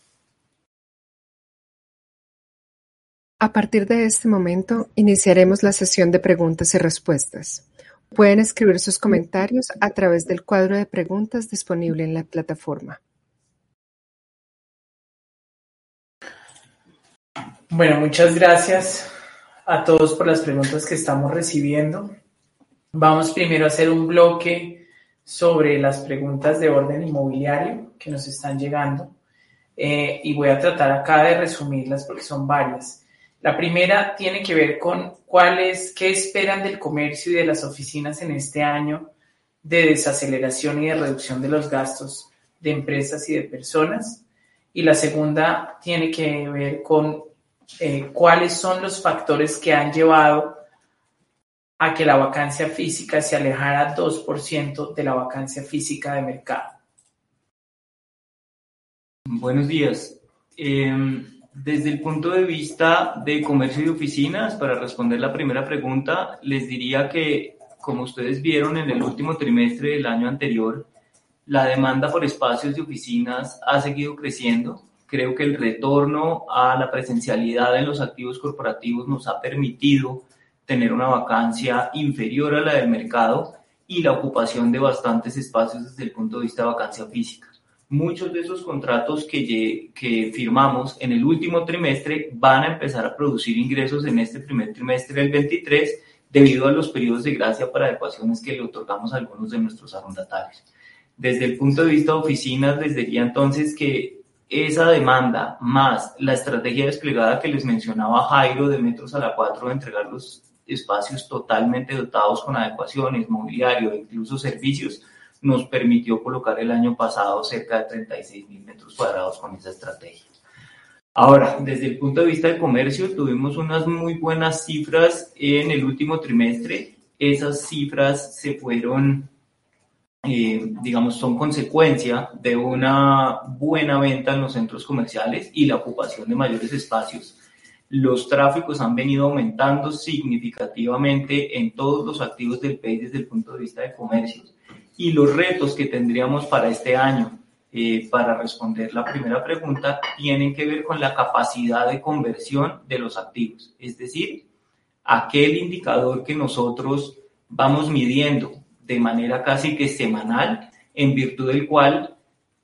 A partir de este momento, iniciaremos la sesión de preguntas y respuestas. Pueden escribir sus comentarios a través del cuadro de preguntas disponible en la plataforma. Bueno, muchas gracias a todos por las preguntas que estamos recibiendo. Vamos primero a hacer un bloque sobre las preguntas de orden inmobiliario que nos están llegando eh, y voy a tratar acá de resumirlas porque son varias. La primera tiene que ver con cuáles, qué esperan del comercio y de las oficinas en este año de desaceleración y de reducción de los gastos de empresas y de personas. Y la segunda tiene que ver con eh, cuáles son los factores que han llevado a que la vacancia física se alejara dos por ciento de la vacancia física de mercado. Buenos días. Eh, desde el punto de vista de comercio y oficinas, para responder la primera pregunta, les diría que, como ustedes vieron en el último trimestre del año anterior, la demanda por espacios de oficinas ha seguido creciendo. Creo que el retorno a la presencialidad en los activos corporativos nos ha permitido tener una vacancia inferior a la del mercado y la ocupación de bastantes espacios desde el punto de vista de vacancia física. Muchos de esos contratos que, que firmamos en el último trimestre van a empezar a producir ingresos en este primer trimestre del veintitrés debido a los periodos de gracia para adecuaciones que le otorgamos a algunos de nuestros arrendatarios. Desde el punto de vista de oficinas, les diría entonces que esa demanda más la estrategia desplegada que les mencionaba Jairo de Metros a la cuatro de entregar los espacios totalmente dotados con adecuaciones, mobiliario e incluso servicios, nos permitió colocar el año pasado cerca de treinta y seis mil metros cuadrados con esa estrategia. Ahora, desde el punto de vista del comercio, tuvimos unas muy buenas cifras en el último trimestre. Esas cifras se fueron, eh, digamos, son consecuencia de una buena venta en los centros comerciales y la ocupación de mayores espacios. Los tráficos han venido aumentando significativamente en todos los activos del país desde el punto de vista de comercio. Y los retos que tendríamos para este año, eh, para responder la primera pregunta, tienen que ver con la capacidad de conversión de los activos. Es decir, aquel indicador que nosotros vamos midiendo de manera casi que semanal, en virtud del cual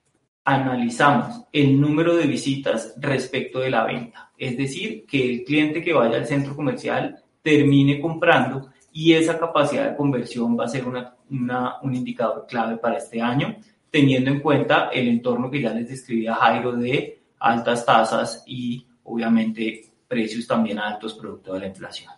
analizamos el número de visitas respecto de la venta. Es decir, que el cliente que vaya al centro comercial termine comprando y esa capacidad de conversión va a ser una, una, un indicador clave para este año, teniendo en cuenta el entorno que ya les describía Jairo de altas tasas y obviamente precios también altos producto de la inflación.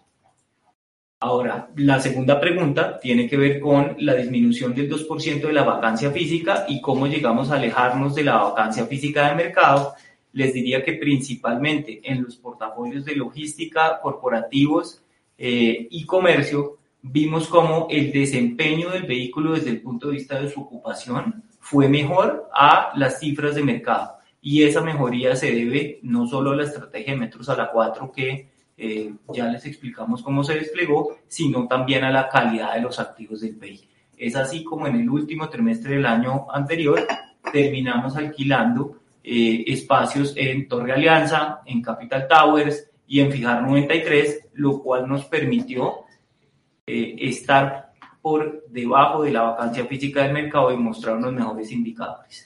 Ahora, la segunda pregunta tiene que ver con la disminución del dos por ciento de la vacancia física y cómo llegamos a alejarnos de la vacancia física de mercado. Les diría que principalmente en los portafolios de logística, corporativos eh, y comercio, vimos cómo el desempeño del vehículo desde el punto de vista de su ocupación fue mejor a las cifras de mercado. y esa mejoría se debe no solo a la estrategia de metros a la cuatro que eh, ya les explicamos cómo se desplegó, sino también a la calidad de los activos del P E I. Es así como en el último trimestre del año anterior terminamos alquilando eh, espacios en Torre Alianza, en Capital Towers y en Fijar noventa y tres, lo cual nos permitió eh, estar por debajo de la vacancia física del mercado y mostrar unos mejores indicadores.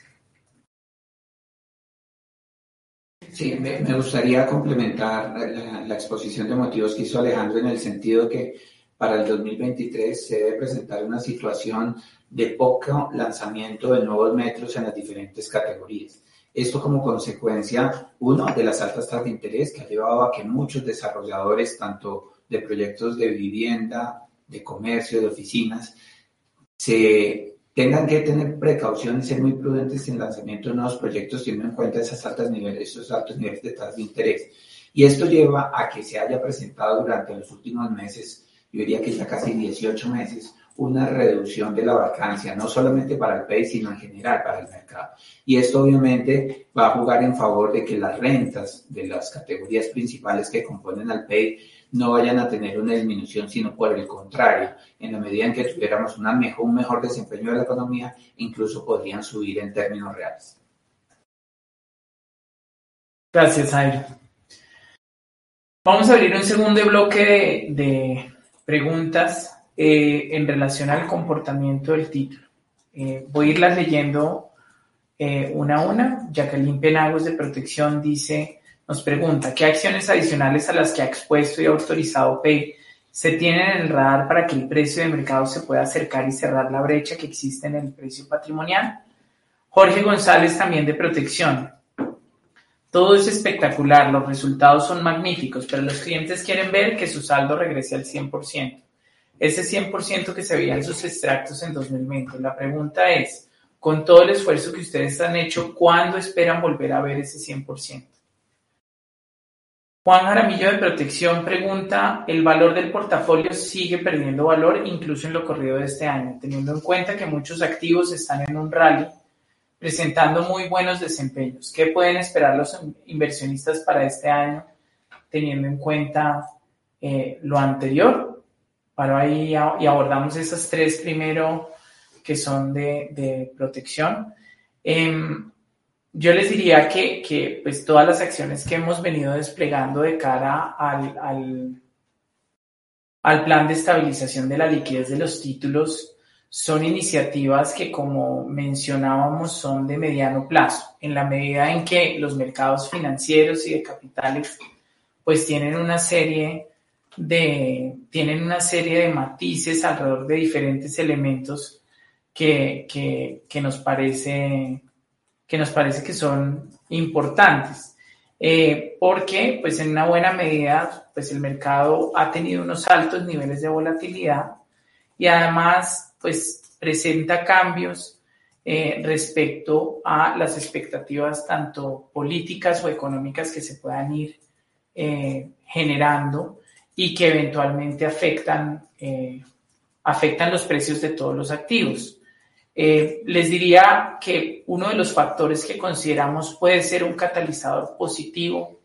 Sí, me, me gustaría complementar la, la exposición de motivos que hizo Alejandro en el sentido que para el dos mil veintitrés se debe presentar una situación de poco lanzamiento de nuevos metros en las diferentes categorías. Esto como consecuencia, uno, de las altas tasas de interés que ha llevado a que muchos desarrolladores, tanto de proyectos de vivienda, de comercio, de oficinas, se tengan que tener precaución y ser muy prudentes en el lanzamiento de nuevos proyectos teniendo en cuenta esas altas niveles, esos altos niveles de tasas de interés. Y esto lleva a que se haya presentado durante los últimos meses, yo diría que ya casi dieciocho meses, una reducción de la vacancia, no solamente para el P E I, sino en general para el mercado. Y esto obviamente va a jugar en favor de que las rentas de las categorías principales que componen al P E I no vayan a tener una disminución, sino por el contrario, en la medida en que tuviéramos una mejor, un mejor desempeño de la economía, incluso podrían subir en términos reales. Gracias, Jairo. Vamos a abrir un segundo bloque de, de preguntas eh, en relación al comportamiento del título. Eh, voy a irlas leyendo eh, una a una. Jacqueline Penagos de Protección dice, nos pregunta, ¿qué acciones adicionales a las que ha expuesto y autorizado P E I se tienen en el radar para que el precio de mercado se pueda acercar y cerrar la brecha que existe en el precio patrimonial? Jorge González también de Protección. Todo es espectacular, los resultados son magníficos, pero los clientes quieren ver que su saldo regrese al cien por ciento. Ese cien por ciento que se veía en sus extractos en dos mil veinte. La pregunta es, con todo el esfuerzo que ustedes han hecho, ¿cuándo esperan volver a ver ese cien por ciento? Juan Jaramillo de Protección pregunta, ¿el valor del portafolio sigue perdiendo valor incluso en lo corrido de este año, teniendo en cuenta que muchos activos están en un rally, presentando muy buenos desempeños? ¿Qué pueden esperar los inversionistas para este año, teniendo en cuenta eh, lo anterior? Para ahí y abordamos esas tres primero que son de, de protección. Eh, Yo les diría que, que pues todas las acciones que hemos venido desplegando de cara al, al, al plan de estabilización de la liquidez de los títulos son iniciativas que, como mencionábamos, son de mediano plazo, en la medida en que los mercados financieros y de capitales pues tienen una serie de, tienen una serie de matices alrededor de diferentes elementos que, que, que nos parece... que nos parece que son importantes, eh, porque pues en una buena medida pues el mercado ha tenido unos altos niveles de volatilidad y además pues presenta cambios eh, respecto a las expectativas tanto políticas o económicas que se puedan ir eh, generando y que eventualmente afectan, eh, afectan los precios de todos los activos. Eh, les diría que uno de los factores que consideramos puede ser un catalizador positivo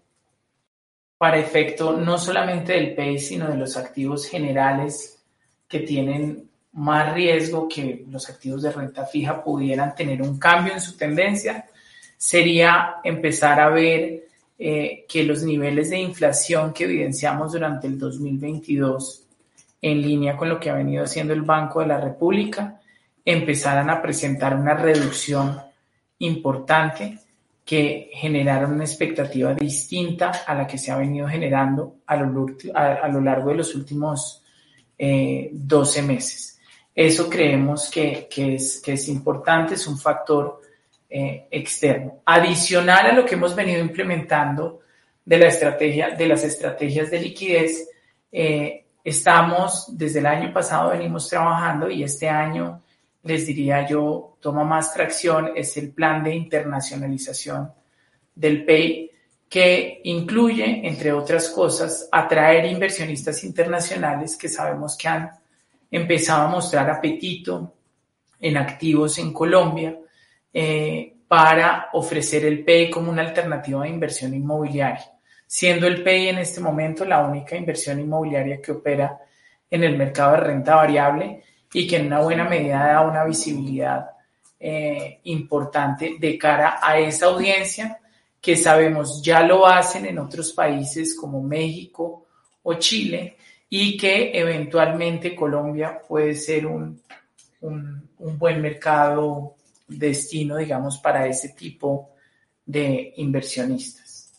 para efecto no solamente del P E I, sino de los activos generales que tienen más riesgo que los activos de renta fija pudieran tener un cambio en su tendencia, sería empezar a ver eh, que los niveles de inflación que evidenciamos durante el dos mil veintidós, en línea con lo que ha venido haciendo el Banco de la República, empezaran a presentar una reducción importante que generara una expectativa distinta a la que se ha venido generando a lo, a, a lo largo de los últimos eh, doce meses. Eso creemos que, que, es, que es importante, es un factor eh, externo. Adicional a lo que hemos venido implementando de, la estrategia, de las estrategias de liquidez, eh, estamos, desde el año pasado venimos trabajando y este año les diría yo, toma más tracción, es el plan de internacionalización del P E I, que incluye, entre otras cosas, atraer inversionistas internacionales que sabemos que han empezado a mostrar apetito en activos en Colombia, eh, para ofrecer el P E I como una alternativa de inversión inmobiliaria, siendo el P E I en este momento la única inversión inmobiliaria que opera en el mercado de renta variable y que en una buena medida da una visibilidad eh, importante de cara a esa audiencia que sabemos ya lo hacen en otros países como México o Chile y que eventualmente Colombia puede ser un, un, un buen mercado destino, digamos, para ese tipo de inversionistas.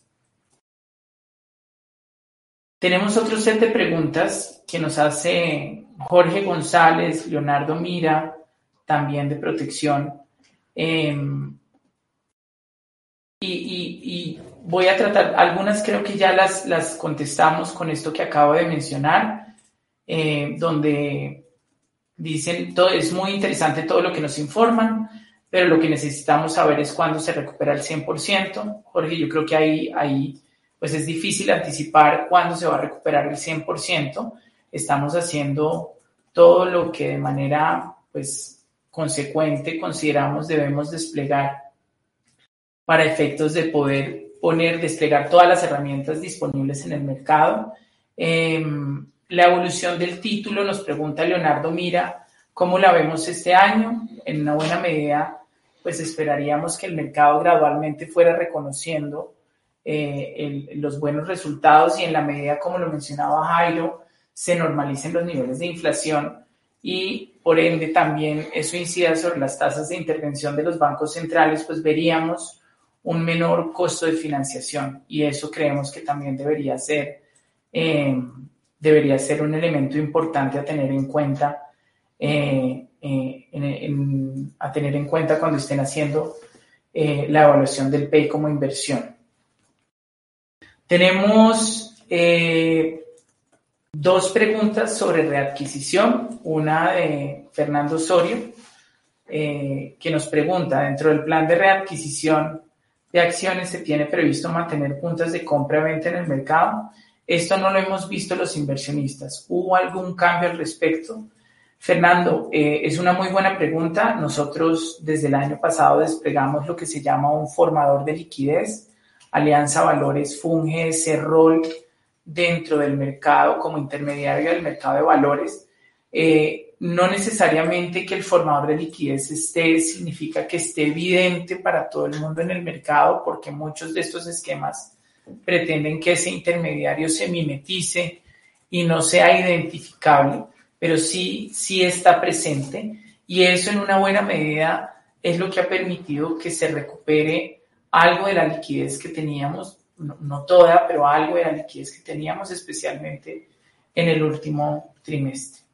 Tenemos otro set de preguntas que nos hace Jorge González, Leonardo Mira, también de protección. Eh, y, y, y voy a tratar, algunas creo que ya las, las contestamos con esto que acabo de mencionar, eh, donde dicen, todo, es muy interesante todo lo que nos informan, pero lo que necesitamos saber es cuándo se recupera el cien por ciento. Jorge, yo creo que ahí, ahí pues es difícil anticipar cuándo se va a recuperar el cien por ciento. Estamos haciendo todo lo que de manera pues consecuente consideramos debemos desplegar para efectos de poder poner, desplegar todas las herramientas disponibles en el mercado. Eh, la evolución del título, nos pregunta Leonardo Mira, ¿cómo la vemos este año? En una buena medida, pues esperaríamos que el mercado gradualmente fuera reconociendo eh, el, los buenos resultados y en la medida, como lo mencionaba Jairo, se normalicen los niveles de inflación y por ende también eso incida sobre las tasas de intervención de los bancos centrales, pues veríamos un menor costo de financiación y eso creemos que también debería ser, eh, debería ser un elemento importante a tener en cuenta, eh, eh, en, en, a tener en cuenta cuando estén haciendo eh, la evaluación del P E I como inversión. Tenemos eh, dos preguntas sobre readquisición, una de Fernando Osorio, eh, que nos pregunta, dentro del plan de readquisición de acciones se tiene previsto mantener puntos de compra-venta en el mercado. Esto no lo hemos visto los inversionistas. ¿Hubo algún cambio al respecto? Fernando, eh, es una muy buena pregunta. Nosotros desde el año pasado desplegamos lo que se llama un formador de liquidez. Alianza Valores funge ese rol dentro del mercado como intermediario del mercado de valores. Eh, no necesariamente que el formador de liquidez esté, significa que esté evidente para todo el mundo en el mercado, porque muchos de estos esquemas pretenden que ese intermediario se mimetice y no sea identificable, pero sí, sí está presente y eso en una buena medida es lo que ha permitido que se recupere algo de la liquidez que teníamos, no, no toda, pero algo de la liquidez que teníamos, especialmente en el último trimestre.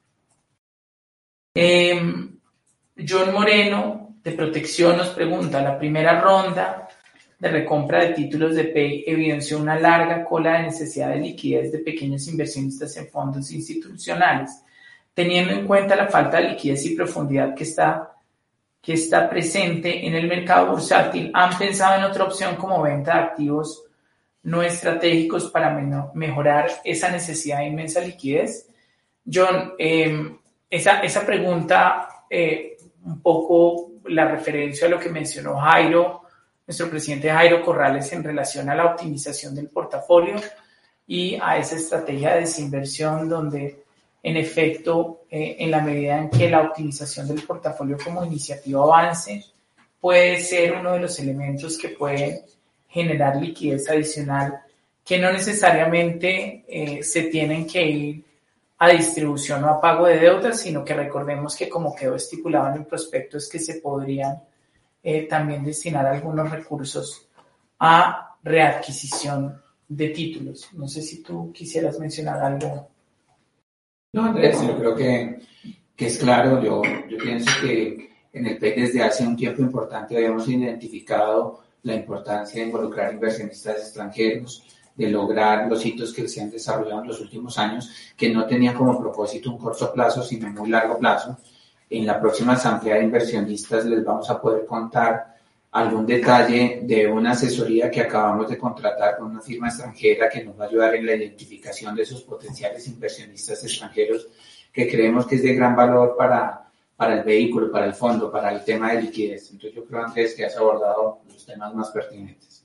Eh, John Moreno, de Protección, nos pregunta, la primera ronda de recompra de títulos de P E I evidenció una larga cola de necesidad de liquidez de pequeños inversionistas en fondos institucionales. Teniendo en cuenta la falta de liquidez y profundidad que está, que está presente en el mercado bursátil, ¿han pensado en otra opción como venta de activos no estratégicos para mejorar esa necesidad de inmensa liquidez? John, eh, esa, esa pregunta, eh, un poco la referencia a lo que mencionó Jairo, nuestro presidente Jairo Corrales, en relación a la optimización del portafolio y a esa estrategia de desinversión donde, en efecto, eh, en la medida en que la optimización del portafolio como iniciativa avance, puede ser uno de los elementos que pueden generar liquidez adicional que no necesariamente eh, se tienen que ir a distribución o a pago de deudas, sino que recordemos que como quedó estipulado en el prospecto es que se podrían eh, también destinar algunos recursos a readquisición de títulos. No sé si tú quisieras mencionar algo. No, Andrés, yo creo que, que es claro. Yo, yo pienso que en el P E I desde hace un tiempo importante habíamos identificado la importancia de involucrar inversionistas extranjeros, de lograr los hitos que se han desarrollado en los últimos años, que no tenían como propósito un corto plazo, sino un muy largo plazo. En la próxima asamblea de inversionistas les vamos a poder contar algún detalle de una asesoría que acabamos de contratar con una firma extranjera que nos va a ayudar en la identificación de esos potenciales inversionistas extranjeros que creemos que es de gran valor para, para el vehículo, para el fondo, para el tema de liquidez. Entonces yo creo, Andrés, que has abordado los temas más pertinentes.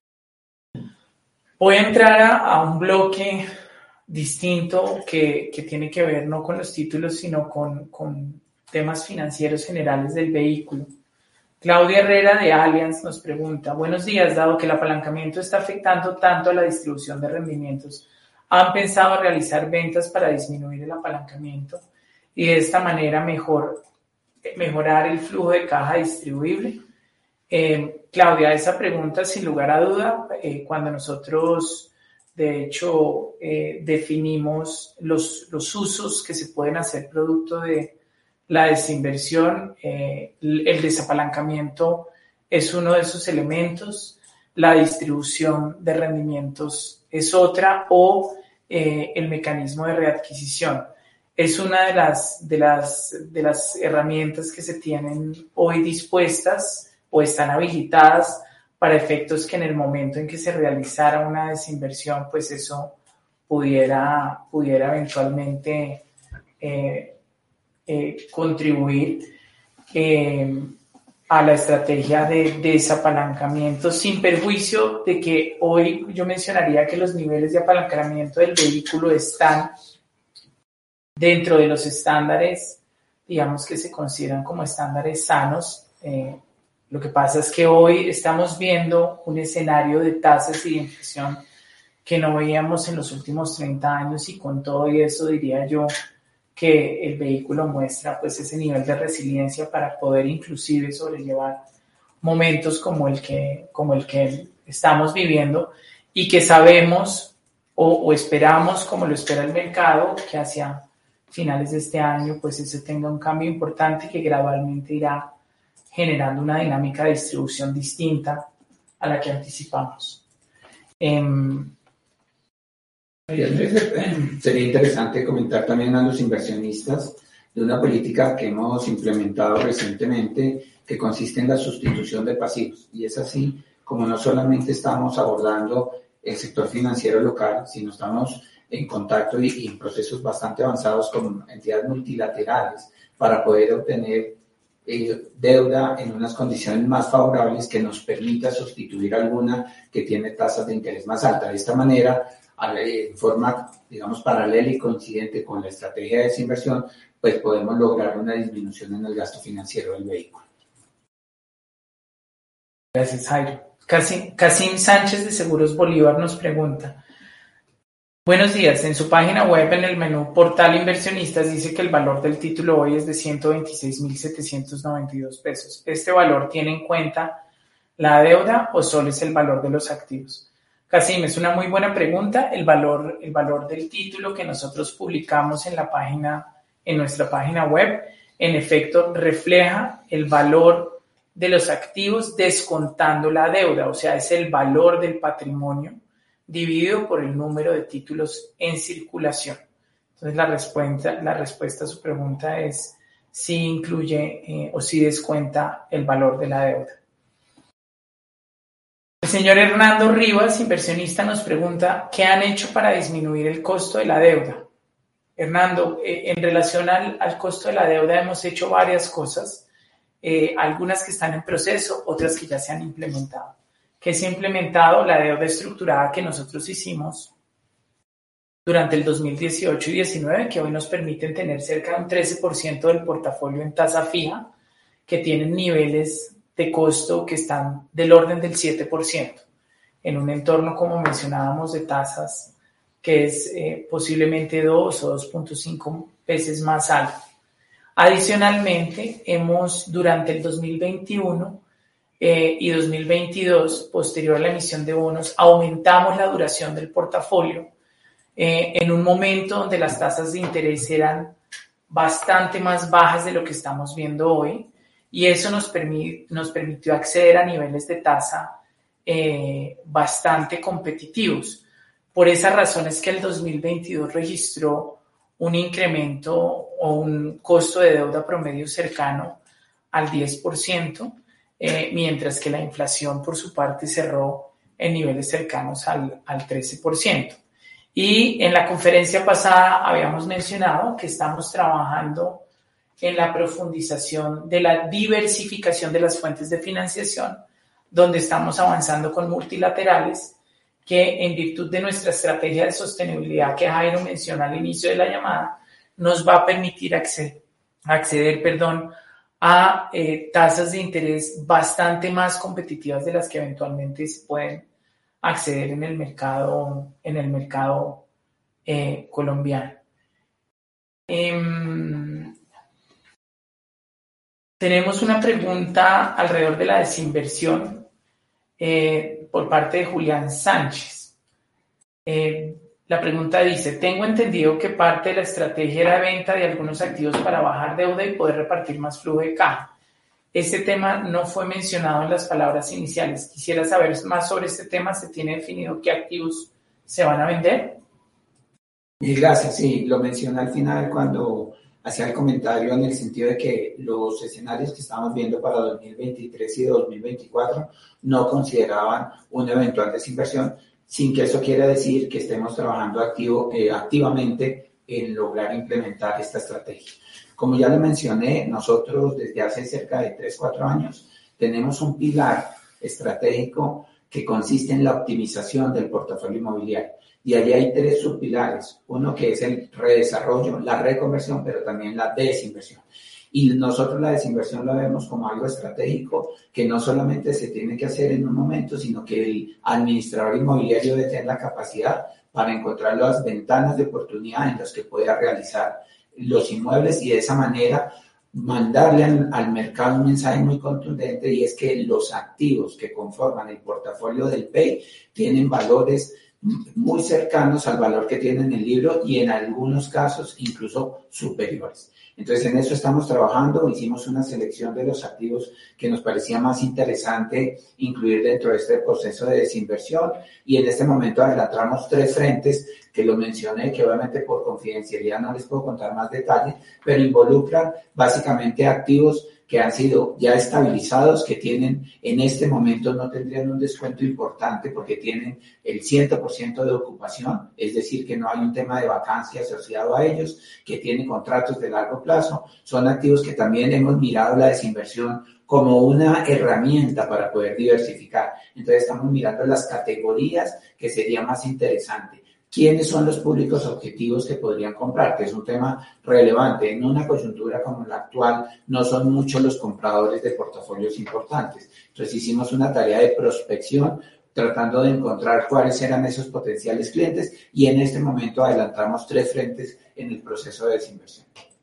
Voy a entrar a, a un bloque distinto que, que tiene que ver no con los títulos, sino con, con temas financieros generales del vehículo. Claudia Herrera de Allianz nos pregunta: buenos días, dado que el apalancamiento está afectando tanto a la distribución de rendimientos, ¿han pensado realizar ventas para disminuir el apalancamiento y de esta manera mejor, mejorar el flujo de caja distribuible? Eh, Claudia, esa pregunta sin lugar a duda, eh, cuando nosotros de hecho eh, definimos los, los usos que se pueden hacer producto de la desinversión, eh, el desapalancamiento es uno de esos elementos, la distribución de rendimientos es otra, o eh, el mecanismo de readquisición. Es una de las, de, las, de las herramientas que se tienen hoy dispuestas o están habilitadas para efectos que en el momento en que se realizara una desinversión, pues eso pudiera, pudiera eventualmente eh, eh, contribuir eh, a la estrategia de desapalancamiento, sin perjuicio de que hoy yo mencionaría que los niveles de apalancamiento del vehículo están dentro de los estándares, digamos que se consideran como estándares sanos. Eh, lo que pasa es que hoy estamos viendo un escenario de tasas y de inflación que no veíamos en los últimos treinta años, y con todo y eso diría yo que el vehículo muestra pues ese nivel de resiliencia para poder inclusive sobrellevar momentos como el que, como el que estamos viviendo, y que sabemos o, o esperamos, como lo espera el mercado, que hacia finales de este año pues ese tenga un cambio importante que gradualmente irá generando una dinámica de distribución distinta a la que anticipamos. Eh, Sería interesante comentar también a los inversionistas de una política que hemos implementado recientemente, que consiste en la sustitución de pasivos. Y es así como no solamente estamos abordando el sector financiero local, sino estamos en contacto y, y en procesos bastante avanzados con entidades multilaterales para poder obtener eh, deuda en unas condiciones más favorables que nos permita sustituir alguna que tiene tasas de interés más altas. De esta manera, en forma, digamos, paralela y coincidente con la estrategia de desinversión, pues podemos lograr una disminución en el gasto financiero del vehículo. Gracias, Jairo. Casim, Casim Sánchez de Seguros Bolívar nos pregunta: buenos días, en su página web en el menú Portal Inversionistas dice que el valor del título hoy es de ciento veintiséis mil setecientos noventa y dos pesos. ¿Este valor tiene en cuenta la deuda o solo es el valor de los activos? Casim, es una muy buena pregunta. El valor, el valor del título que nosotros publicamos en la página, en nuestra página web, en efecto refleja el valor de los activos descontando la deuda, o sea, es el valor del patrimonio dividido por el número de títulos en circulación. Entonces la respuesta, la respuesta a su pregunta es si incluye eh, o si descuenta el valor de la deuda. El señor Hernando Rivas, inversionista, nos pregunta: ¿qué han hecho para disminuir el costo de la deuda? Hernando, eh, en relación al, al costo de la deuda hemos hecho varias cosas, eh, algunas que están en proceso, otras que ya se han implementado. ¿Qué se ha implementado? La deuda estructurada que nosotros hicimos durante el dos mil dieciocho y diecinueve, que hoy nos permiten tener cerca de un trece por ciento del portafolio en tasa fija, que tienen niveles de costo que están del orden del siete por ciento, en un entorno, como mencionábamos, de tasas que es eh, posiblemente dos o dos punto cinco veces más alto. Adicionalmente, hemos durante el dos mil veintiuno eh, y dos mil veintidós, posterior a la emisión de bonos, aumentamos la duración del portafolio eh, en un momento donde las tasas de interés eran bastante más bajas de lo que estamos viendo hoy, y eso nos, permi- nos permitió acceder a niveles de tasa eh, bastante competitivos. Por esa razón es que el dos mil veintidós registró un incremento o un costo de deuda promedio cercano al diez por ciento, eh, mientras que la inflación por su parte cerró en niveles cercanos al, al trece por ciento. Y en la conferencia pasada habíamos mencionado que estamos trabajando en la profundización de la diversificación de las fuentes de financiación, donde estamos avanzando con multilaterales, que en virtud de nuestra estrategia de sostenibilidad que Jairo menciona al inicio de la llamada, nos va a permitir acceder, acceder perdón, a eh, tasas de interés bastante más competitivas de las que eventualmente se pueden acceder en el mercado, en el mercado eh, colombiano. Eh, tenemos una pregunta alrededor de la desinversión eh, por parte de Julián Sánchez. Eh, la pregunta dice, tengo entendido que parte de la estrategia era venta de algunos activos para bajar deuda y poder repartir más flujo de caja. Este tema no fue mencionado en las palabras iniciales. Quisiera saber más sobre este tema. ¿Se tiene definido qué activos se van a vender? Y gracias, sí, lo mencioné al final cuando hacía el comentario en el sentido de que los escenarios que estamos viendo para dos mil veintitrés y dos mil veinticuatro no consideraban una eventual desinversión, sin que eso quiera decir que estemos trabajando activo, eh, activamente en lograr implementar esta estrategia. Como ya lo mencioné, nosotros desde hace cerca de tres, cuatro años tenemos un pilar estratégico que consiste en la optimización del portafolio inmobiliario. Y allí hay tres subpilares, uno que es el redesarrollo, la reconversión, pero también la desinversión. Y nosotros la desinversión la vemos como algo estratégico que no solamente se tiene que hacer en un momento, sino que el administrador inmobiliario debe tener la capacidad para encontrar las ventanas de oportunidad en las que pueda realizar los inmuebles y de esa manera mandarle al, al mercado un mensaje muy contundente, y es que los activos que conforman el portafolio del P E I tienen valores muy cercanos al valor que tiene en el libro y en algunos casos incluso superiores. Entonces en eso estamos trabajando, hicimos una selección de los activos que nos parecía más interesante incluir dentro de este proceso de desinversión, y en este momento adelantamos tres frentes que lo mencioné, que obviamente por confidencialidad no les puedo contar más detalles, pero involucran básicamente activos que han sido ya estabilizados, que tienen en este momento no tendrían un descuento importante porque tienen el cien por ciento de ocupación, es decir, que no hay un tema de vacancia asociado a ellos, que tienen contratos de largo plazo. Son activos que también hemos mirado la desinversión como una herramienta para poder diversificar. Entonces estamos mirando las categorías que sería más interesante. ¿Quiénes son los públicos objetivos que podrían comprar? Que es un tema relevante. En una coyuntura como la actual, no son muchos los compradores de portafolios importantes. Entonces hicimos una tarea de prospección tratando de encontrar cuáles eran esos potenciales clientes, y en este momento adelantamos tres frentes en el proceso de desinversión.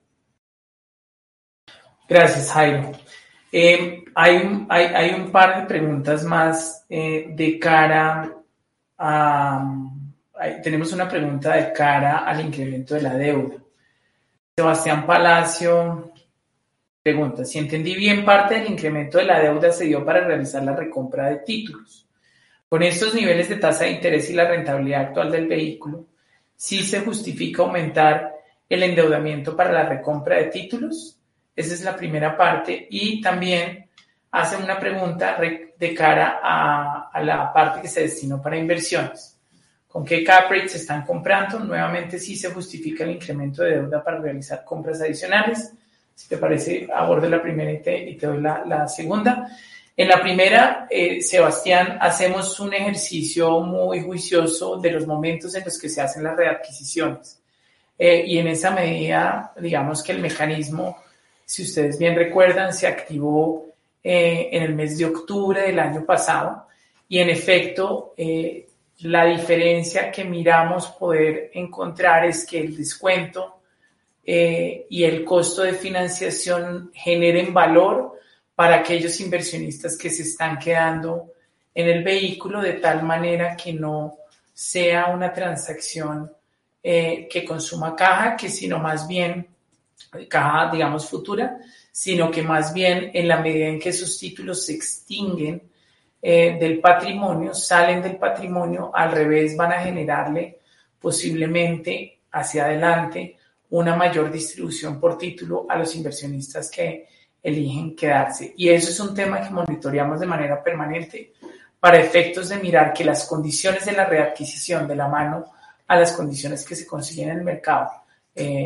Gracias, Jairo. Eh, hay, un, hay, hay un par de preguntas más eh, de cara a... Tenemos una pregunta de cara al incremento de la deuda. Sebastián Palacio pregunta, si entendí bien, parte del incremento de la deuda se dio para realizar la recompra de títulos. Con estos niveles de tasa de interés y la rentabilidad actual del vehículo, ¿sí se justifica aumentar el endeudamiento para la recompra de títulos? Esa es la primera parte. Y también hace una pregunta de cara a, a la parte que se destinó para inversiones. ¿Con qué cap rate se están comprando? Nuevamente, sí se justifica el incremento de deuda para realizar compras adicionales. Si te parece, abordo la primera y te, y te doy la, la segunda. En la primera, eh, Sebastián, hacemos un ejercicio muy juicioso de los momentos en los que se hacen las readquisiciones. Eh, y en esa medida, digamos que el mecanismo, si ustedes bien recuerdan, se activó eh, en el mes de octubre del año pasado, y en efecto, eh, la diferencia que miramos poder encontrar es que el descuento eh, y el costo de financiación generen valor para aquellos inversionistas que se están quedando en el vehículo, de tal manera que no sea una transacción eh, que consuma caja, que sino más bien caja, digamos, futura, sino que más bien en la medida en que esos títulos se extinguen Eh, del patrimonio, salen del patrimonio, al revés, van a generarle posiblemente hacia adelante una mayor distribución por título a los inversionistas que eligen quedarse. Y eso es un tema que monitoreamos de manera permanente para efectos de mirar que las condiciones de la readquisición de la mano a las condiciones que se consiguen en el mercado, eh,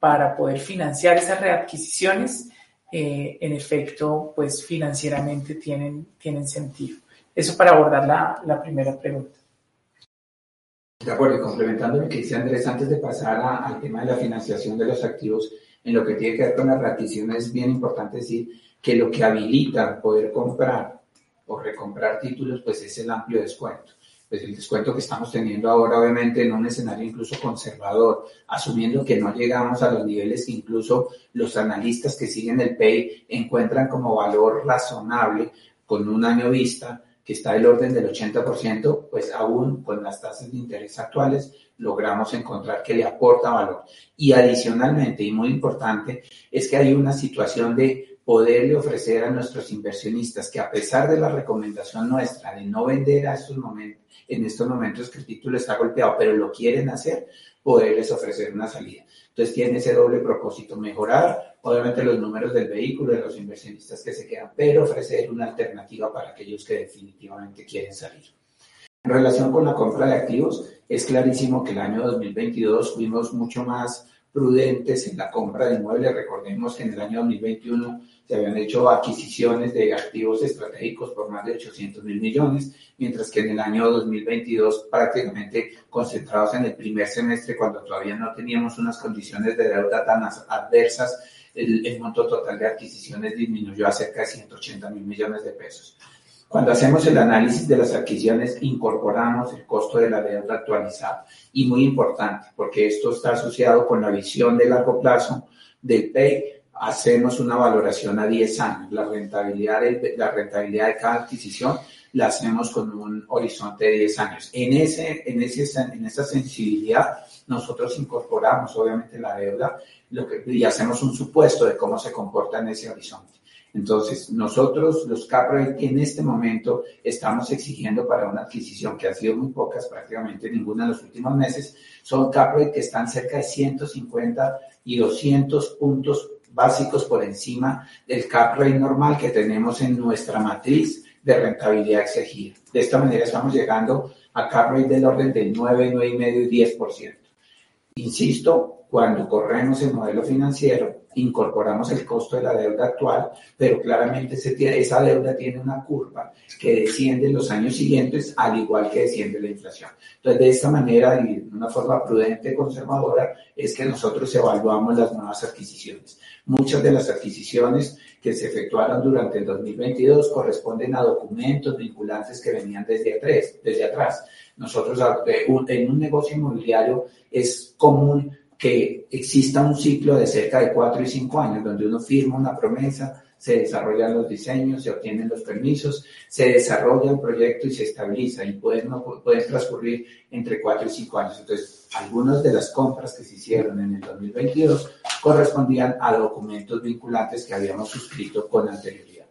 para poder financiar esas readquisiciones, eh, en efecto, pues financieramente tienen, tienen sentido. Eso para abordar la, la primera pregunta. De acuerdo, y complementando lo que dice Andrés, antes de pasar a, al tema de la financiación de los activos, en lo que tiene que ver con las readquisiciones, es bien importante decir que lo que habilita poder comprar o recomprar títulos, pues es el amplio descuento. Pues el descuento que estamos teniendo ahora, obviamente, en un escenario incluso conservador, asumiendo que no llegamos a los niveles que incluso los analistas que siguen el P E I encuentran como valor razonable con un año vista, que está del orden del ochenta por ciento, pues aún con las tasas de interés actuales logramos encontrar que le aporta valor. Y adicionalmente, y muy importante, es que hay una situación de poderle ofrecer a nuestros inversionistas que a pesar de la recomendación nuestra de no vender a estos momentos, en estos momentos que el título está golpeado, pero lo quieren hacer, poderles ofrecer una salida. Entonces tiene ese doble propósito, mejorar obviamente los números del vehículo de los inversionistas que se quedan, pero ofrecer una alternativa para aquellos que definitivamente quieren salir. En relación con la compra de activos, es clarísimo que el año dos mil veintidós fuimos mucho más prudentes en la compra de inmuebles. Recordemos que en el año dos mil veintiuno se habían hecho adquisiciones de activos estratégicos por más de ochocientos mil millones, mientras que en el año dos mil veintidós prácticamente concentrados en el primer semestre, cuando todavía no teníamos unas condiciones de deuda tan adversas, el, el monto total de adquisiciones disminuyó a cerca de ciento ochenta mil millones de pesos. Cuando hacemos el análisis de las adquisiciones, incorporamos el costo de la deuda actualizada. Y muy importante, porque esto está asociado con la visión de largo plazo del P E I, hacemos una valoración a diez años. La rentabilidad de, la rentabilidad de cada adquisición la hacemos con un horizonte de diez años. En, ese, en, ese, en esa sensibilidad, nosotros incorporamos obviamente la deuda lo que, y hacemos un supuesto de cómo se comporta en ese horizonte. Entonces, nosotros, los cap rate, en este momento estamos exigiendo para una adquisición que ha sido muy pocas, prácticamente ninguna en los últimos meses, son cap rate que están cerca de ciento cincuenta y doscientos puntos básicos por encima del cap rate normal que tenemos en nuestra matriz de rentabilidad exigida. De esta manera estamos llegando a cap rate del orden del nueve, nueve y medio y diez por ciento. Insisto, cuando corremos el modelo financiero, incorporamos el costo de la deuda actual, pero claramente ese, esa deuda tiene una curva que desciende en los años siguientes, al igual que desciende la inflación. Entonces, de esta manera, y de una forma prudente y conservadora, es que nosotros evaluamos las nuevas adquisiciones. Muchas de las adquisiciones que se efectuaron durante el dos mil veintidós corresponden a documentos vinculantes que venían desde atrás. Desde atrás. Nosotros, en un negocio inmobiliario, es común que exista un ciclo de cerca de cuatro y cinco años, donde uno firma una promesa, se desarrollan los diseños, se obtienen los permisos, se desarrolla el proyecto y se estabiliza, y pueden, no, pueden transcurrir entre cuatro y cinco años. Entonces, algunas de las compras que se hicieron en el dos mil veintidós correspondían a documentos vinculantes que habíamos suscrito con anterioridad.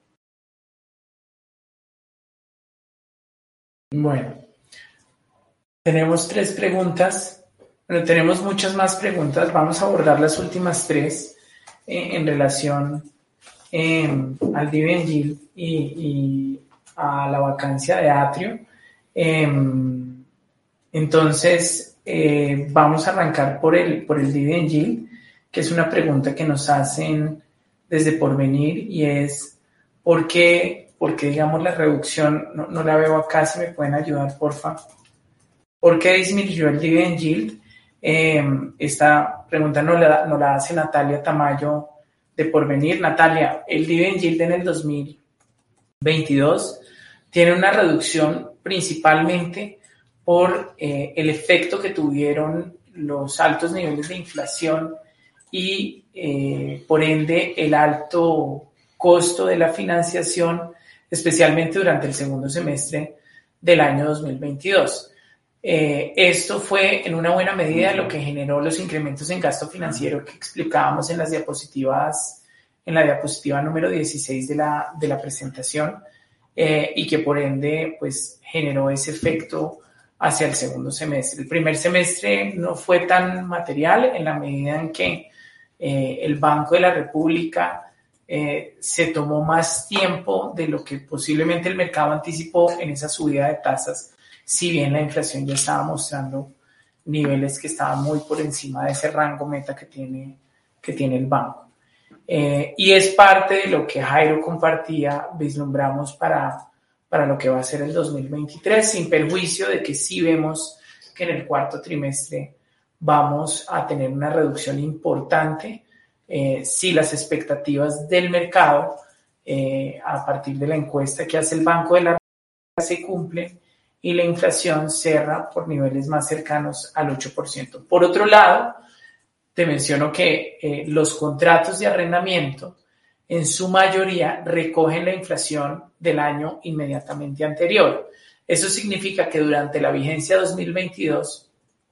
Bueno, tenemos tres preguntas. Bueno, tenemos muchas más preguntas. Vamos a abordar las últimas tres eh, en relación eh, al dividend yield y, y a la vacancia de Atrio. Eh, entonces, eh, vamos a arrancar por el, por el dividend yield, que es una pregunta que nos hacen desde Porvenir, y es ¿por qué, por qué digamos, la reducción? No, no la veo acá, si me pueden ayudar, porfa. ¿Por qué disminuyó el dividend yield? Eh, esta pregunta nos la, nos la hace Natalia Tamayo de Porvenir. Natalia, el dividend yield en el dos mil veintidós tiene una reducción principalmente por eh, el efecto que tuvieron los altos niveles de inflación y eh, por ende el alto costo de la financiación, especialmente durante el segundo semestre del año dos mil veintidós. Eh, esto fue en una buena medida lo que generó los incrementos en gasto financiero que explicábamos en las diapositivas, en la diapositiva número dieciséis de la, de la presentación, eh, y que por ende pues generó ese efecto hacia el segundo semestre. El primer semestre no fue tan material en la medida en que eh, el Banco de la República eh, se tomó más tiempo de lo que posiblemente el mercado anticipó en esa subida de tasas, si bien la inflación ya estaba mostrando niveles que estaban muy por encima de ese rango meta que tiene, que tiene el banco. Eh, y es parte de lo que Jairo compartía, vislumbramos para, para lo que va a ser el dos mil veintitrés, sin perjuicio de que sí vemos que en el cuarto trimestre vamos a tener una reducción importante eh, si las expectativas del mercado eh, a partir de la encuesta que hace el Banco de la República se cumplen y la inflación cierra por niveles más cercanos al ocho por ciento. Por otro lado, te menciono que eh, los contratos de arrendamiento en su mayoría recogen la inflación del año inmediatamente anterior. Eso significa que durante la vigencia dos mil veintidós,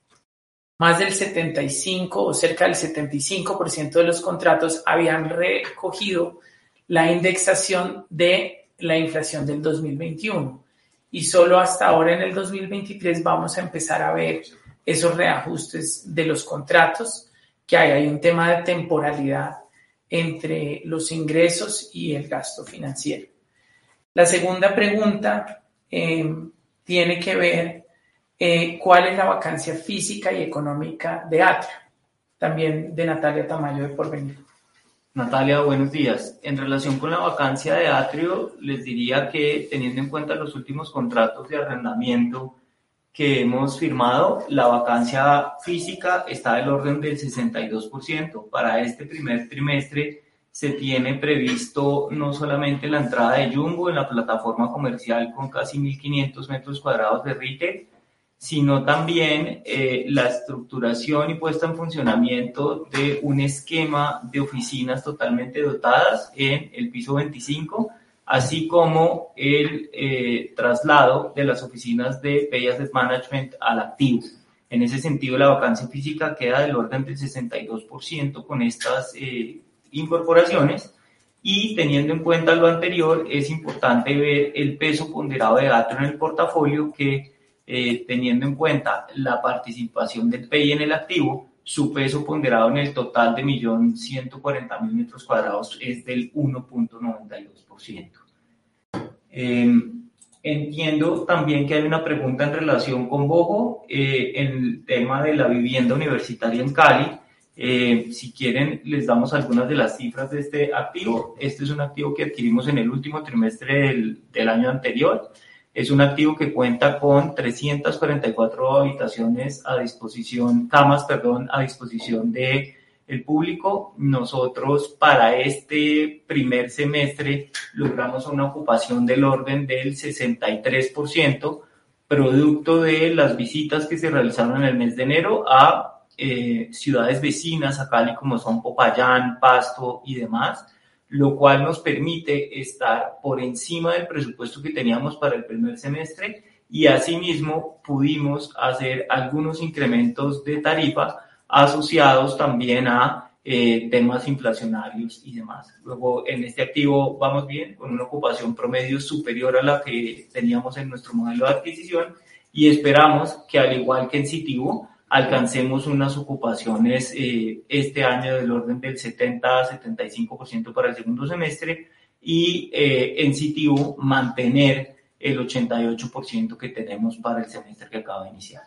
más del setenta y cinco o cerca del setenta y cinco por ciento de los contratos habían recogido la indexación de la inflación del dos mil veintiuno. Y solo hasta ahora en el dos mil veintitrés vamos a empezar a ver esos reajustes de los contratos, que hay, hay un tema de temporalidad entre los ingresos y el gasto financiero. La segunda pregunta eh, tiene que ver eh, cuál es la vacancia física y económica de Atrio, también de Natalia Tamayo de Porvenir. Natalia, buenos días. En relación con la vacancia de Atrio, les diría que teniendo en cuenta los últimos contratos de arrendamiento que hemos firmado, la vacancia física está del orden del sesenta y dos por ciento. Para este primer trimestre se tiene previsto no solamente la entrada de Jumbo en la plataforma comercial con casi mil quinientos metros cuadrados de retail, sino también eh, la estructuración y puesta en funcionamiento de un esquema de oficinas totalmente dotadas en el piso veinticinco, así como el eh, traslado de las oficinas de Pay Asset Management al activo. En ese sentido, la vacancia física queda del orden del sesenta y dos por ciento con estas eh, incorporaciones, y teniendo en cuenta lo anterior, es importante ver el peso ponderado de Atrio en el portafolio que, Eh, teniendo en cuenta la participación del P I en el activo, su peso ponderado en el total de un millón ciento cuarenta mil metros cuadrados es del uno punto noventa y dos por ciento. Eh, entiendo también que hay una pregunta en relación con Bojo, eh, en el tema de la vivienda universitaria en Cali. Eh, si quieren, les damos algunas de las cifras de este activo. Este es un activo que adquirimos en el último trimestre del, del año anterior. Es un activo que cuenta con trescientas cuarenta y cuatro habitaciones a disposición, camas, perdón, a disposición de el público. Nosotros para este primer semestre logramos una ocupación del orden del sesenta y tres por ciento, producto de las visitas que se realizaron en el mes de enero a eh, ciudades vecinas a Cali como son Popayán, Pasto y demás, lo cual nos permite estar por encima del presupuesto que teníamos para el primer semestre, y asimismo pudimos hacer algunos incrementos de tarifa asociados también a eh, temas inflacionarios y demás. Luego, en este activo vamos bien, con una ocupación promedio superior a la que teníamos en nuestro modelo de adquisición, y esperamos que, al igual que en Citivo, alcancemos unas ocupaciones eh, este año del orden del setenta a setenta y cinco por ciento para el segundo semestre, y eh, en Citivo mantener el ochenta y ocho por ciento que tenemos para el semestre que acaba de iniciar.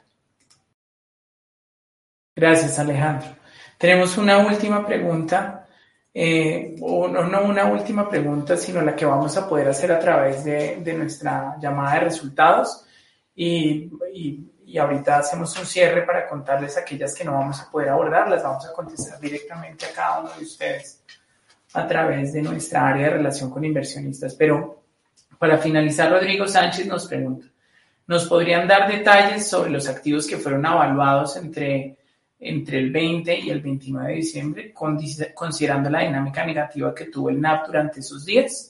Gracias, Alejandro. Tenemos una última pregunta, eh, o no, no una última pregunta, sino la que vamos a poder hacer a través de, de nuestra llamada de resultados, y, y y ahorita hacemos un cierre para contarles aquellas que no vamos a poder abordar, las vamos a contestar directamente a cada uno de ustedes a través de nuestra área de relación con inversionistas. Pero para finalizar, Rodrigo Sánchez nos pregunta, ¿nos podrían dar detalles sobre los activos que fueron evaluados entre, entre el veinte y el veintinueve de diciembre, considerando la dinámica negativa que tuvo el N A V durante esos días?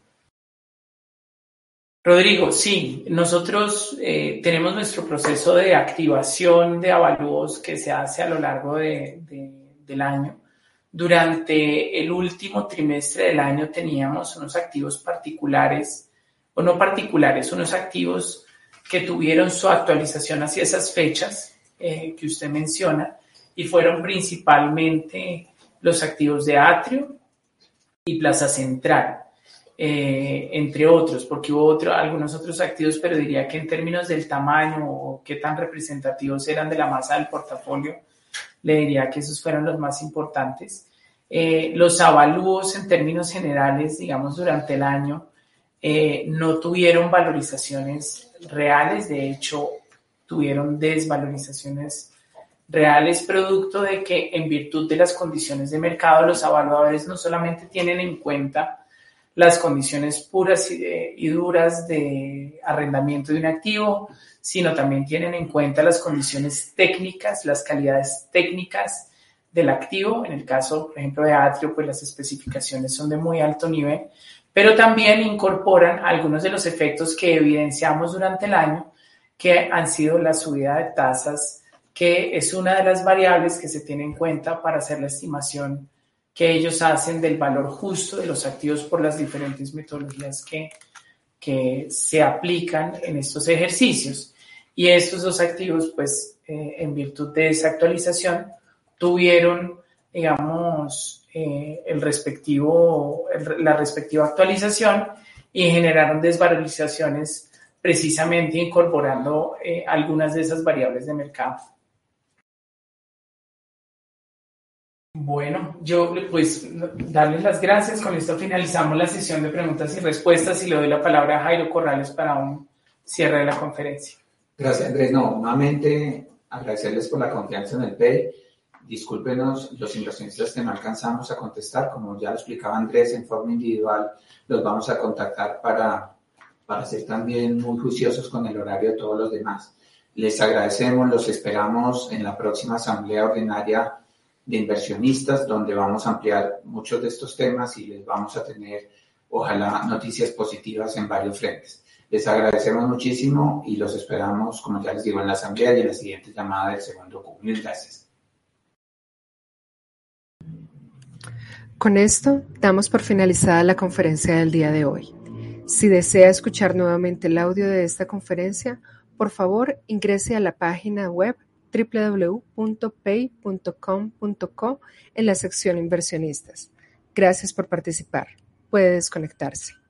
Rodrigo, sí, nosotros eh, tenemos nuestro proceso de activación de avalúos que se hace a lo largo de, de, del año. Durante el último trimestre del año teníamos unos activos particulares, o no particulares, unos activos que tuvieron su actualización hacia esas fechas eh, que usted menciona, y fueron principalmente los activos de Atrio y Plaza Central. eh, entre otros, porque hubo otro, algunos otros activos, pero diría que en términos del tamaño o qué tan representativos eran de la masa del portafolio, le diría que esos fueron los más importantes. Eh, los avalúos en términos generales, digamos, durante el año, eh, no tuvieron valorizaciones reales, de hecho, tuvieron desvalorizaciones reales, producto de que en virtud de las condiciones de mercado, los evaluadores no solamente tienen en cuenta las condiciones puras y, de, y duras de arrendamiento de un activo, sino también tienen en cuenta las condiciones técnicas, las calidades técnicas del activo. En el caso, por ejemplo, de Atrio, pues las especificaciones son de muy alto nivel, pero también incorporan algunos de los efectos que evidenciamos durante el año, que han sido la subida de tasas, que es una de las variables que se tiene en cuenta para hacer la estimación que ellos hacen del valor justo de los activos por las diferentes metodologías que, que se aplican en estos ejercicios. Y estos dos activos, pues, eh, en virtud de esa actualización, tuvieron, digamos, eh, el respectivo, el, la respectiva actualización y generaron desvalorizaciones precisamente incorporando eh, algunas de esas variables de mercado. Bueno, yo pues darles las gracias. Con esto finalizamos la sesión de preguntas y respuestas y le doy la palabra a Jairo Corrales para un cierre de la conferencia. Gracias, Andrés. No, nuevamente agradecerles por la confianza en el P E I. Discúlpenos los inversionistas que no alcanzamos a contestar. Como ya lo explicaba Andrés, en forma individual los vamos a contactar para, para ser también muy juiciosos con el horario de todos los demás. Les agradecemos, los esperamos en la próxima asamblea ordinaria de inversionistas, donde vamos a ampliar muchos de estos temas y les vamos a tener, ojalá, noticias positivas en varios frentes. Les agradecemos muchísimo y los esperamos, como ya les digo, en la asamblea y en la siguiente llamada del segundo Q. Mil gracias. Con esto, damos por finalizada la conferencia del día de hoy. Si desea escuchar nuevamente el audio de esta conferencia, por favor, ingrese a la página web doble u doble u doble u punto pei punto com punto co en la sección Inversionistas. Gracias por participar. Puede desconectarse.